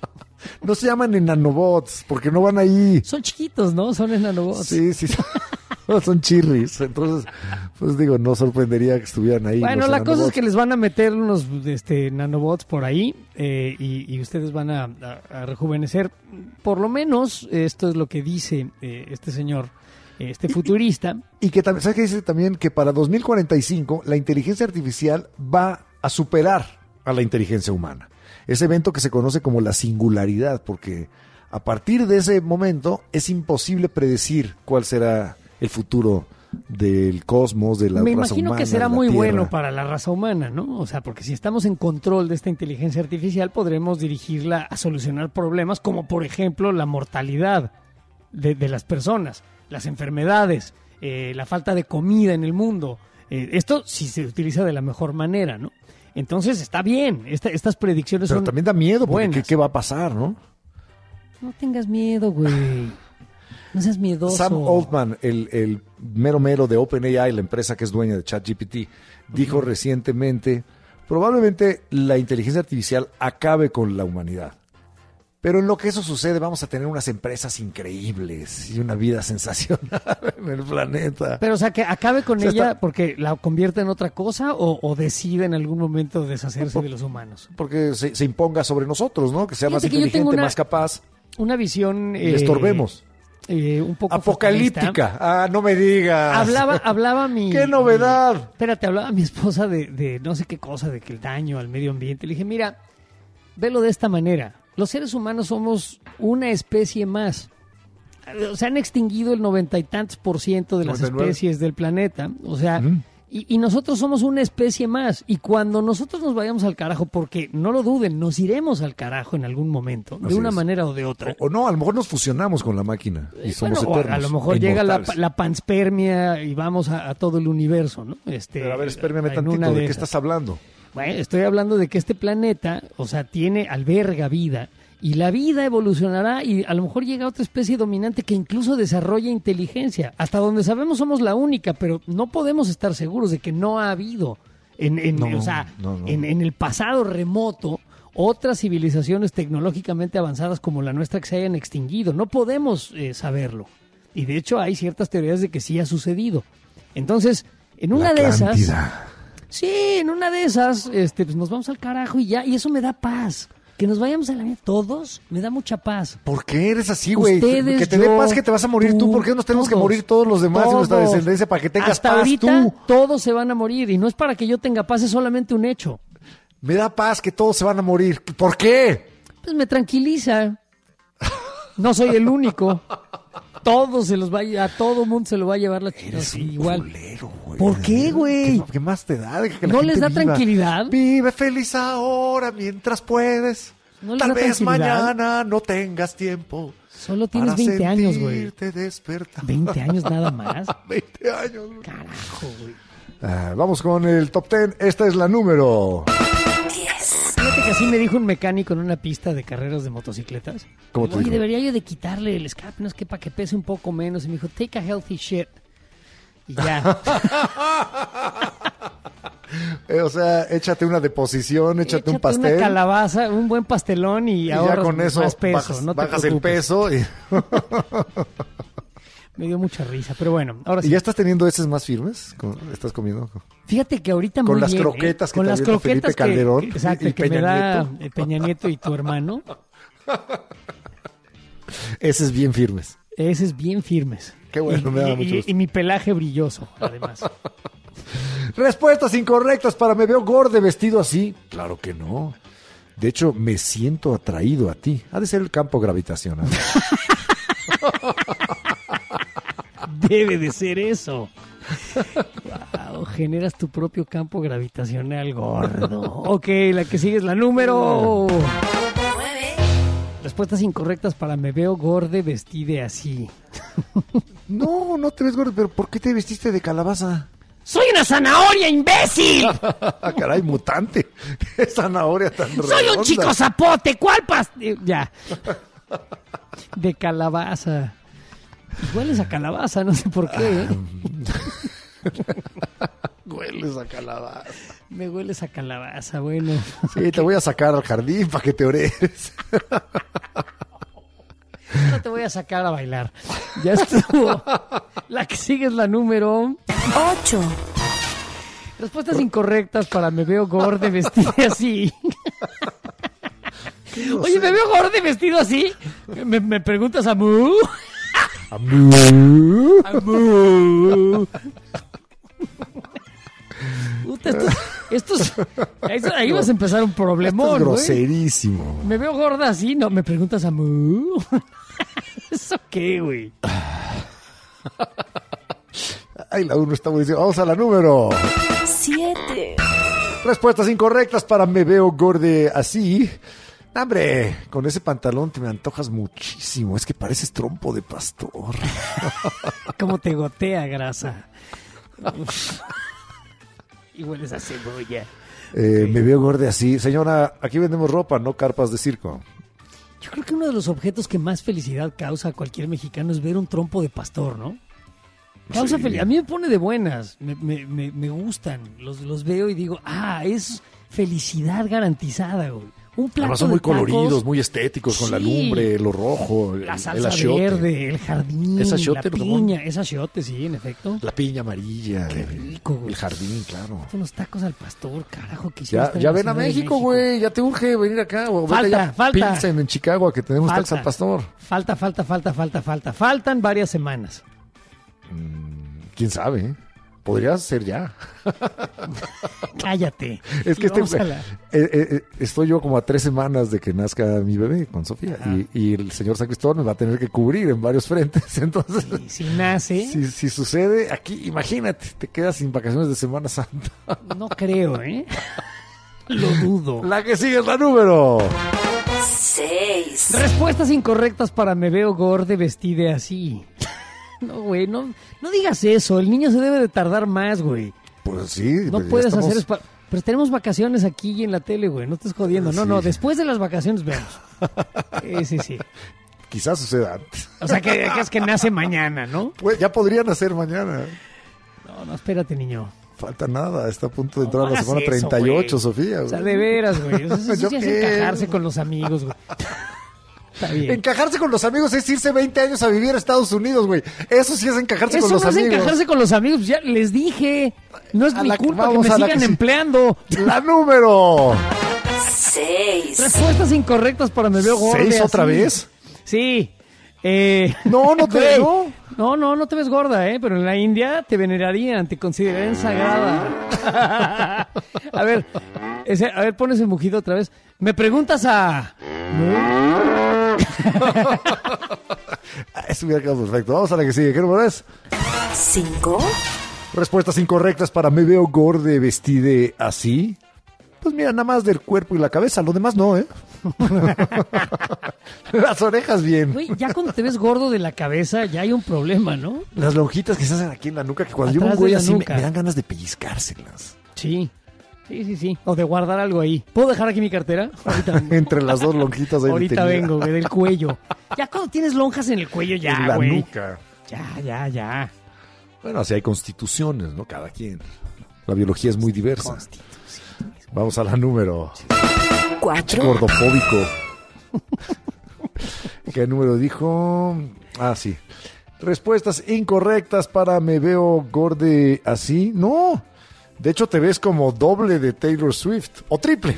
No se llaman en nanobots, porque no van ahí. Son chiquitos, ¿no? Son en nanobots. Sí, sí. No, son chirris. Entonces, pues digo, no sorprendería que estuvieran ahí. Bueno, los la cosa es nanobots. que les van a meter unos este, nanobots por ahí eh, y, y ustedes van a, a- a rejuvenecer. Por lo menos, esto es lo que dice eh, este señor, eh, este futurista. Y que también, ¿sabes qué dice también? Que para dos mil cuarenta y cinco la inteligencia artificial va a superar a la inteligencia humana. Ese evento que se conoce como la singularidad, porque a partir de ese momento es imposible predecir cuál será el futuro del cosmos, de la Me raza imagino humana, que será de la muy Tierra. bueno para la raza humana, ¿no? O sea, porque si estamos en control de esta inteligencia artificial, podremos dirigirla a solucionar problemas como, por ejemplo, la mortalidad de, de las personas, las enfermedades, eh, la falta de comida en el mundo. Eh, esto si se utiliza de la mejor manera, ¿no? Entonces está bien, esta- estas predicciones Pero son también da miedo, porque buenas. ¿qué, qué va a pasar, no? No tengas miedo, güey. No seas miedoso. Sam Altman, el, el mero mero de OpenAI, la empresa que es dueña de ChatGPT, dijo recientemente, Probablemente la inteligencia artificial acabe con la humanidad. Pero en lo que eso sucede vamos a tener unas empresas increíbles y una vida sensacional en el planeta. Pero, o sea, que acabe con O sea, ella está- porque la convierte en otra cosa o, o decide en algún momento deshacerse Por- de los humanos. Porque se, se imponga sobre nosotros, ¿no? Que sea más Fíjate que yo tengo inteligente, una- más capaz. Una visión... Y le estorbemos. eh, un poco Apocalíptica. fatalista. Ah, no me digas. Hablaba, hablaba mi... ¡Qué novedad! mi- espérate, hablaba mi esposa de, de no sé qué cosa, de que el daño al medio ambiente. Le dije, mira, velo de esta manera. Los seres humanos somos una especie más. Se han extinguido el noventa y tantos por ciento de las noventa y nueve. especies del planeta. O sea, Ujú. y, y nosotros somos una especie más. Y cuando nosotros nos vayamos al carajo, porque no lo duden, nos iremos al carajo en algún momento, de Así una es. manera o de otra. O no, a lo mejor nos fusionamos con la máquina y somos Bueno, o eternos. a lo mejor e llega la, inmortales. la panspermia y vamos a, a todo el universo, ¿no? Este, Pero a ver, espérame en tantito, una ¿de qué esas. estás hablando? Bueno, estoy hablando de que este planeta, o sea, tiene, alberga vida, y la vida evolucionará y a lo mejor llega otra especie dominante que incluso desarrolla inteligencia. Hasta donde sabemos somos la única, pero no podemos estar seguros de que no ha habido, en, en, No, o sea, no, no. En, en el pasado remoto, otras civilizaciones tecnológicamente avanzadas como la nuestra que se hayan extinguido. No podemos eh, saberlo. Y de hecho hay ciertas teorías de que sí ha sucedido. Entonces, en una de esas... Atlántida. Sí, en una de esas, este, pues nos vamos al carajo y ya, y eso me da paz. Que nos vayamos a la mierda todos, me da mucha paz. ¿Por qué eres así, güey? Ustedes, Que te dé yo, paz que te vas a morir tú. tú, ¿Por qué nos tenemos que todos, morir todos los demás y nuestra todos. descendencia para que tengas Hasta paz ahorita tú? todos se van a morir y no es para que yo tenga paz, es solamente un hecho. Me da paz que todos se van a morir. ¿Por qué? Pues me tranquiliza. No soy el único. Todos se los va a, a todo mundo se lo va a llevar la chica. Eres un igual. culero, güey. ¿Por qué, güey? ¿Qué, qué más te da? Deja que la ¿No gente les da viva. tranquilidad? Vive feliz ahora mientras puedes. ¿No les Tal da vez tranquilidad? mañana no tengas tiempo. Solo tienes para veinte años, güey. sentirte despertar. veinte años nada más. veinte años. güey. Carajo, güey. Ah, vamos con el top diez. Esta es la número. Fíjate que así me dijo un mecánico en una pista de carreras de motocicletas. ¿Cómo te Oye, dijo? debería yo de quitarle el escape, no es que para que pese un poco menos. Y me dijo, take a healthy shit. Y ya. Eh, o sea, échate una deposición, échate, un Échate pastel. una calabaza, un buen pastelón y, y ya ahorras con eso más peso. bajas, no te bajas el preocupes. peso. Y, Me dio mucha risa, pero bueno, ahora sí. ¿Y ya estás teniendo heces más firmes? ¿Con- ¿Estás comiendo? Fíjate que ahorita Con muy las bien, croquetas ¿eh? que Con te las avienta Felipe croquetas que- Calderón que, exacto, y que me Peña da Nieto. eh, Peña Nieto y tu hermano. Heces bien firmes. Esos bien firmes. Qué bueno, y, me da y- mucho y- gusto. y mi pelaje brilloso, además. Respuestas incorrectas para me veo gordo vestido así. Claro que no. De hecho, me siento atraído a ti. Ha de ser el campo gravitacional. Debe de ser eso. Wow, generas tu propio campo gravitacional, gordo. Ok, la que sigue es la número... Respuestas incorrectas para me veo gordo vestide así. No, no te ves gordo, pero ¿por qué te vestiste de calabaza? ¡Soy una zanahoria, imbécil! Caray, mutante. Qué zanahoria tan ¡Soy redonda. un chico zapote! ¿Cuál pas...? eh, Ya. De calabaza. Hueles a calabaza, no sé por qué. ¿eh? Hueles a calabaza. Me hueles a calabaza, bueno. Sí, te voy a sacar al jardín para que te ores. No te voy a sacar a bailar. Ya estuvo. La que sigue es la número... ocho. Respuestas incorrectas para me veo gordo vestido así. Oye, ¿me veo gordo vestido así? ¿Me, me preguntas a Mu? Amú. Amu. Puta, estos, estos- eso- ahí vas a empezar un Esto problemón, es güey. groserísimo. ¿Me veo gorda así? No, me preguntas a Mu. ¿Eso qué, güey? Ay, la uno está buenísima. Vamos a la número. siete. Respuestas incorrectas para me veo gorde así. Hombre, con ese pantalón te me antojas muchísimo. Es que pareces trompo de pastor. ¿Cómo te gotea grasa? Y hueles a cebolla. Eh, me veo gorde así. Señora, aquí vendemos ropa, no carpas de circo. Yo creo que uno de los objetos que más felicidad causa a cualquier mexicano es ver un trompo de pastor, ¿no? Causa Sí. felicidad. A mí me pone de buenas. Me, me, me, me gustan. Los, los veo y digo, ah, es felicidad garantizada, güey. Un plato Además son muy de tacos, coloridos, muy estéticos, con sí, la lumbre, lo rojo, la el, salsa el achiote. verde, el jardín, ¿Es achiote, la Ramón? piña, es achiote, sí, en efecto. La piña amarilla, Qué el, rico, güey. el jardín, claro. Son los tacos al pastor, carajo, que Ya, ya ven a México, güey, ya te urge venir acá. O Falta, vete allá, falta. Pilsen en Chicago, a que tenemos Falta. tacos al pastor. Falta, falta, falta, falta, falta. Faltan varias semanas. ¿Quién sabe? eh? Podría ser ya. Cállate. Es que Y este, vamos a la- eh, eh, eh, estoy yo como a tres semanas de que nazca mi bebé con Sofía. Y, y el señor San Cristóbal me va a tener que cubrir en varios frentes. Entonces, si nace, si, si sucede aquí, imagínate, te quedas sin vacaciones de Semana Santa. no creo, ¿eh? Lo dudo. La que sigue es la número seis. Respuestas incorrectas para me veo gorda vestida así. No, güey, no, no digas eso. El niño se debe de tardar más, güey. Pues sí. No ya puedes estamos- hacer... espa- Pero tenemos vacaciones aquí y en la tele, güey. No estés jodiendo. No, Sí. no, después de las vacaciones vemos. Sí, sí, sí. Quizás suceda antes. O sea, que, que es que nace mañana, ¿no? Pues ya podrían hacer mañana. No, no, espérate, niño. Falta nada, está a punto de entrar No a la hagas semana eso, treinta y ocho, güey. Sofía. O sea, güey. de veras, güey. Eso, eso ¿Yo sí es qué? encajarse con los amigos, güey. Está bien. Encajarse con los amigos es irse veinte años a vivir a Estados Unidos, güey. Eso sí es encajarse Eso con los no es amigos. encajarse con los amigos. Ya les dije. No es A mi la- culpa que vamos me a la sigan que sí. empleando. La número seis. Respuestas incorrectas para me veo gorda. ¿Seis otra así. vez? Sí. Eh, No, no te güey. veo. No, no, no te ves gorda, ¿eh? Pero en la India te venerarían, te considerarían sagrada. A ver, ese, a ver, pon ese mugido otra vez. Me preguntas a... Eso hubiera quedado perfecto. Vamos a la que sigue. ¿Qué número es? cinco. Respuestas incorrectas para me veo gorda vestida así. Pues mira, nada más del cuerpo y la cabeza. Lo demás no, ¿eh? Las orejas bien. Güey, ya cuando te ves gordo de la cabeza ya hay un problema, ¿no? Las lonjitas que se hacen aquí en la nuca, que cuando yo Atrás un güey de la así me, nuca. me dan ganas de pellizcárselas. Sí. Sí, sí, sí. O de guardar algo ahí. ¿Puedo dejar aquí mi cartera? Ahorita, Entre las dos lonjitas ahí ahorita detenidas. vengo, güey, del cuello. Ya cuando tienes lonjas en el cuello, En ya, la güey. nuca. Ya, ya, ya. Bueno, así hay constituciones, ¿no? Cada quien. La biología es muy diversa. Vamos a la número. cuatro. Gordofóbico. ¿Qué número dijo? Ah, sí. Respuestas incorrectas para me veo gorde así. No. De hecho, te ves como doble de Taylor Swift. O triple.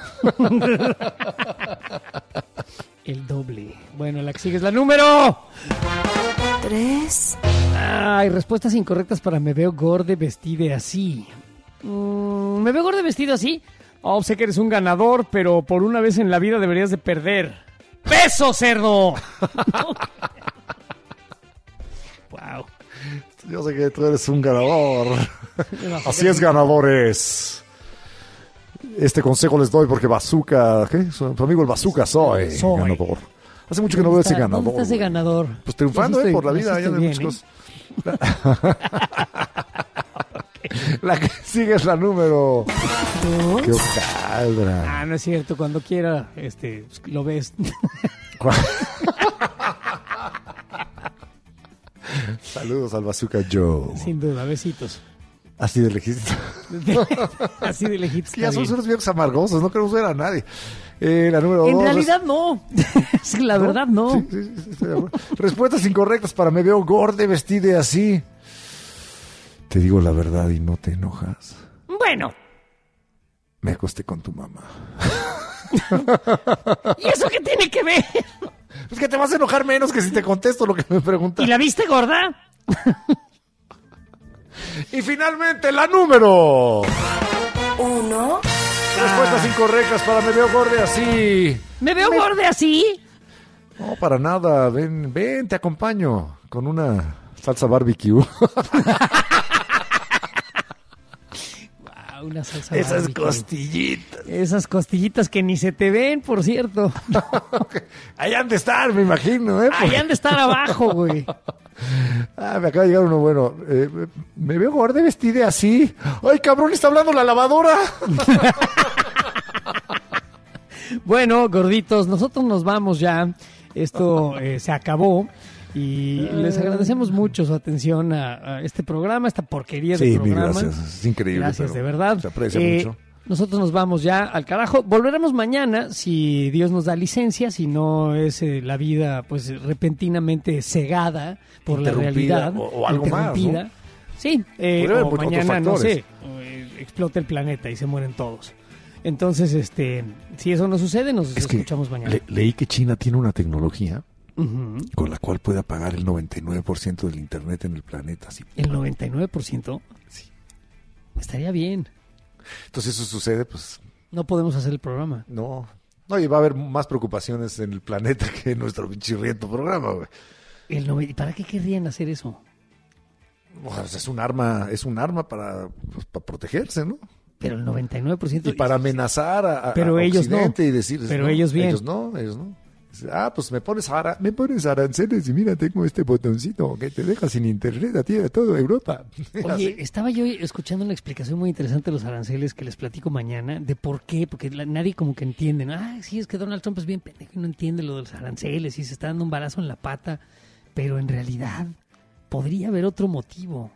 El doble. Bueno, la que sigue es la número... tres. Ay, respuestas incorrectas para me veo gorda vestida así. Mm, ¿Me veo gorda vestido así? Oh, sé que eres un ganador, pero por una vez en la vida deberías de perder. ¡Peso, cerdo! Wow. Yo sé que tú eres un ganador. Así es, ganadores. Este consejo les doy porque Bazooka, ¿qué? Su, su amigo el Bazooka soy, Soy. ganador. Hace mucho que no veo ese ganador. ¿Dónde está ese güey. ganador? Pues triunfando, Eso ¿eh? estoy- Por la vida, eso ya de estoy muchas bien, cosas. La que sigue es la número... ¿Dos? ¡Qué hojaldra! Ah, no es cierto. Cuando quiera, este, lo ves. Saludos al Bazooka Joe. Sin duda, besitos. Así de lejitos. Así de lejitos. Es que ya está somos bien. unos viejos amargosos, no queremos ver a nadie. Eh, la número En dos. realidad no. Sí, la ¿No? verdad no. Sí, sí, sí, estoy de acuerdo. Respuestas incorrectas para me veo gorda vestida así. Te digo la verdad y no te enojas. Bueno. Me acosté con tu mamá. ¿Y eso qué tiene que ver? Es que te vas a enojar menos que si te contesto lo que me preguntas. ¿Y la viste gorda? Y finalmente la número. Uno. Respuestas incorrectas para me veo gorda así. ¿Me veo gorda así? No, para nada. Ven, ven, te acompaño con una salsa barbecue. Ah, una salsa Esas barbecue. costillitas. Esas costillitas que ni se te ven, por cierto. Ahí han de estar, me imagino, ¿eh? Ahí han de estar abajo, güey. Ah, me acaba de llegar uno bueno. Eh, me veo gorda vestida así. ¡Ay, cabrón, está hablando la lavadora! Bueno, gorditos, nosotros nos vamos ya. Esto eh, se acabó. Y les agradecemos mucho su atención a, a este programa, esta porquería de Sí, mil programa. gracias. Es increíble. Gracias, pero de verdad. Se aprecia Eh, mucho. Nosotros nos vamos ya al carajo. Volveremos mañana si Dios nos da licencia, si no es eh, la vida pues repentinamente cegada por la realidad. O, o algo más, ¿no? Sí, eh, o mañana, no sé, eh, explota el planeta y se mueren todos. Entonces, este, si eso no sucede, nos es escuchamos que mañana. Le, leí que China tiene una tecnología uh-huh. con la cual puede apagar el noventa y nueve por ciento del internet en el planeta. Así. ¿El noventa y nueve por ciento? Sí. Estaría bien. Entonces eso sucede, pues... No podemos hacer el programa. No. No, y va a haber más preocupaciones en el planeta que en nuestro chirriento programa, güey. El no... ¿Para qué querrían hacer eso? Pues es un arma, es un arma para, pues, para protegerse, ¿no? Pero el noventa y nueve por ciento... Y para amenazar a, a, pero a ellos Occidente no. y decir... Pero no, ellos bien. Ellos no, ellos no. Ah, pues me pones, ara, me pones aranceles y mira, tengo este botoncito que te deja sin internet a ti, a toda Europa. Oye, estaba yo escuchando una explicación muy interesante de los aranceles que les platico mañana, de por qué, porque la, nadie como que entiende, ¿no? Ah, sí, es que Donald Trump es bien pendejo y no entiende lo de los aranceles y se está dando un balazo en la pata, pero en realidad podría haber otro motivo.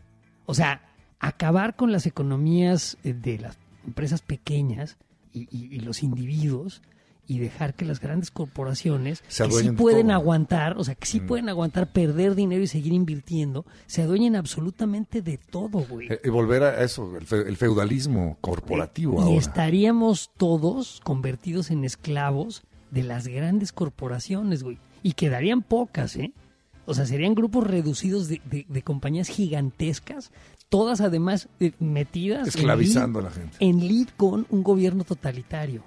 O sea, acabar con las economías de las empresas pequeñas y, y, y los individuos y dejar que las grandes corporaciones se que sí pueden aguantar, o sea, que sí mm. pueden aguantar perder dinero y seguir invirtiendo, se adueñen absolutamente de todo, güey. Y volver a eso, el, fe, el feudalismo corporativo y ahora. Estaríamos todos convertidos en esclavos de las grandes corporaciones, güey. Y quedarían pocas, ¿eh? O sea, serían grupos reducidos de, de, de compañías gigantescas, todas además eh, metidas esclavizando en lead, a la gente. En lead con un gobierno totalitario.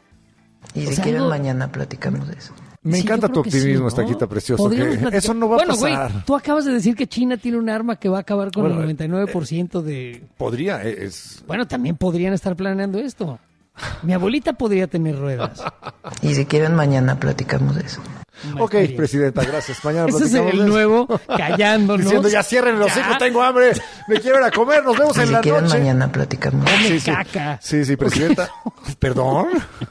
Y o si sea, quieren, algo... mañana platicamos de eso. Me sí, encanta tu optimismo, sí, ¿no? Taquita precioso. Que eso no va bueno, a pasar. Güey, tú acabas de decir que China tiene un arma que va a acabar con bueno, el noventa y nueve por ciento de... Podría, es... Bueno, también podrían estar planeando esto. Mi abuelita podría tener ruedas. Y si quieren, mañana platicamos de eso. Ok, presidenta, gracias. Mañana Ese es el nuevo callándonos. Diciendo, ya cierren los hijos, tengo hambre, me quiero ir a comer, nos vemos y en si la quieren, noche. Mañana platicamos. Come sí, caca. Sí, sí, presidenta. Okay. ¿Perdón?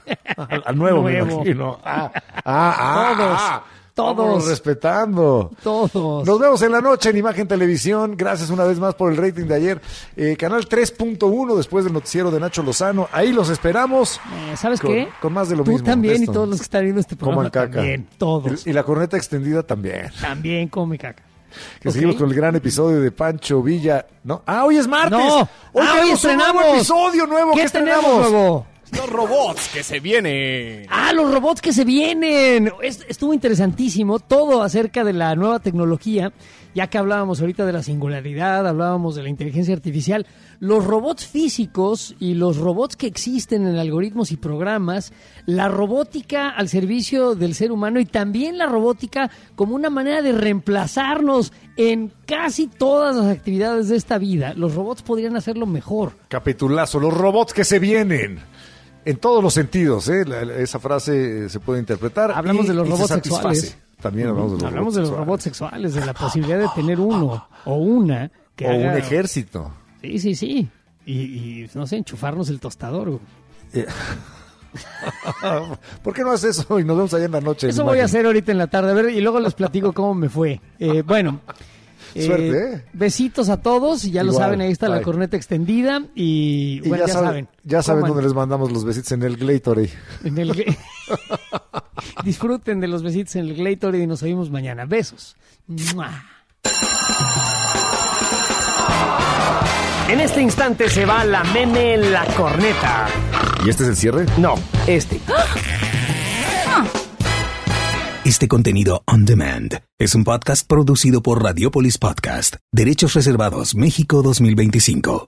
Al, al nuevo, nuevo, me imagino. Ah, ah, ah. Todos. Ah. Todos. Vámonos respetando. Todos. Nos vemos en la noche en Imagen Televisión. Gracias una vez más por el rating de ayer. Eh, canal tres punto uno después del noticiero de Nacho Lozano. Ahí los esperamos. Eh, ¿Sabes con, qué? Con más de lo Tú mismo. Tú también y todos los que están viendo este programa caca. También, todos. Y, y la corneta extendida también. También come caca. Que okay. seguimos con el gran episodio de Pancho Villa. ¿No? ¡Ah, hoy es martes! No. ¡Hoy ah, tenemos hoy estrenamos. un nuevo episodio nuevo! ¿Qué, ¿Qué tenemos estrenamos? nuevo? Los robots que se vienen. Ah, los robots que se vienen. Estuvo interesantísimo todo acerca de la nueva tecnología, ya que hablábamos ahorita de la singularidad, hablábamos de la inteligencia artificial. Los robots físicos y los robots que existen en algoritmos y programas, la robótica al servicio del ser humano y también la robótica como una manera de reemplazarnos en casi todas las actividades de esta vida. Los robots podrían hacerlo mejor. Capitulazo, los robots que se vienen. En todos los sentidos, ¿eh? La, la, esa frase se puede interpretar. Hablamos y, de los y robots se sexuales. También hablamos de los, hablamos robots, de los sexuales. robots sexuales, de la posibilidad de tener uno o una. Que o haga... un ejército. Sí, sí, sí. Y, y no sé, enchufarnos el tostador. Eh. ¿Por qué no haces eso y nos vemos allá en la noche? Eso voy a hacer ahorita en la tarde. A ver, y luego les platico cómo me fue. Eh, bueno... Suerte, ¿eh? Eh, besitos a todos, y ya Igual, lo saben, ahí está bye. La corneta extendida y, y bueno, ya, ya saben, saben. ya saben coman. dónde les mandamos los besitos, en el Gatorade. En el Disfruten de los besitos en el Gatorade y nos oímos mañana. Besos. ¡Mua! En este instante se va la meme en la corneta. ¿Y este es el cierre? No, este. Este contenido on demand es un podcast producido por Radiopolis Podcast. Derechos reservados México dos mil veinticinco.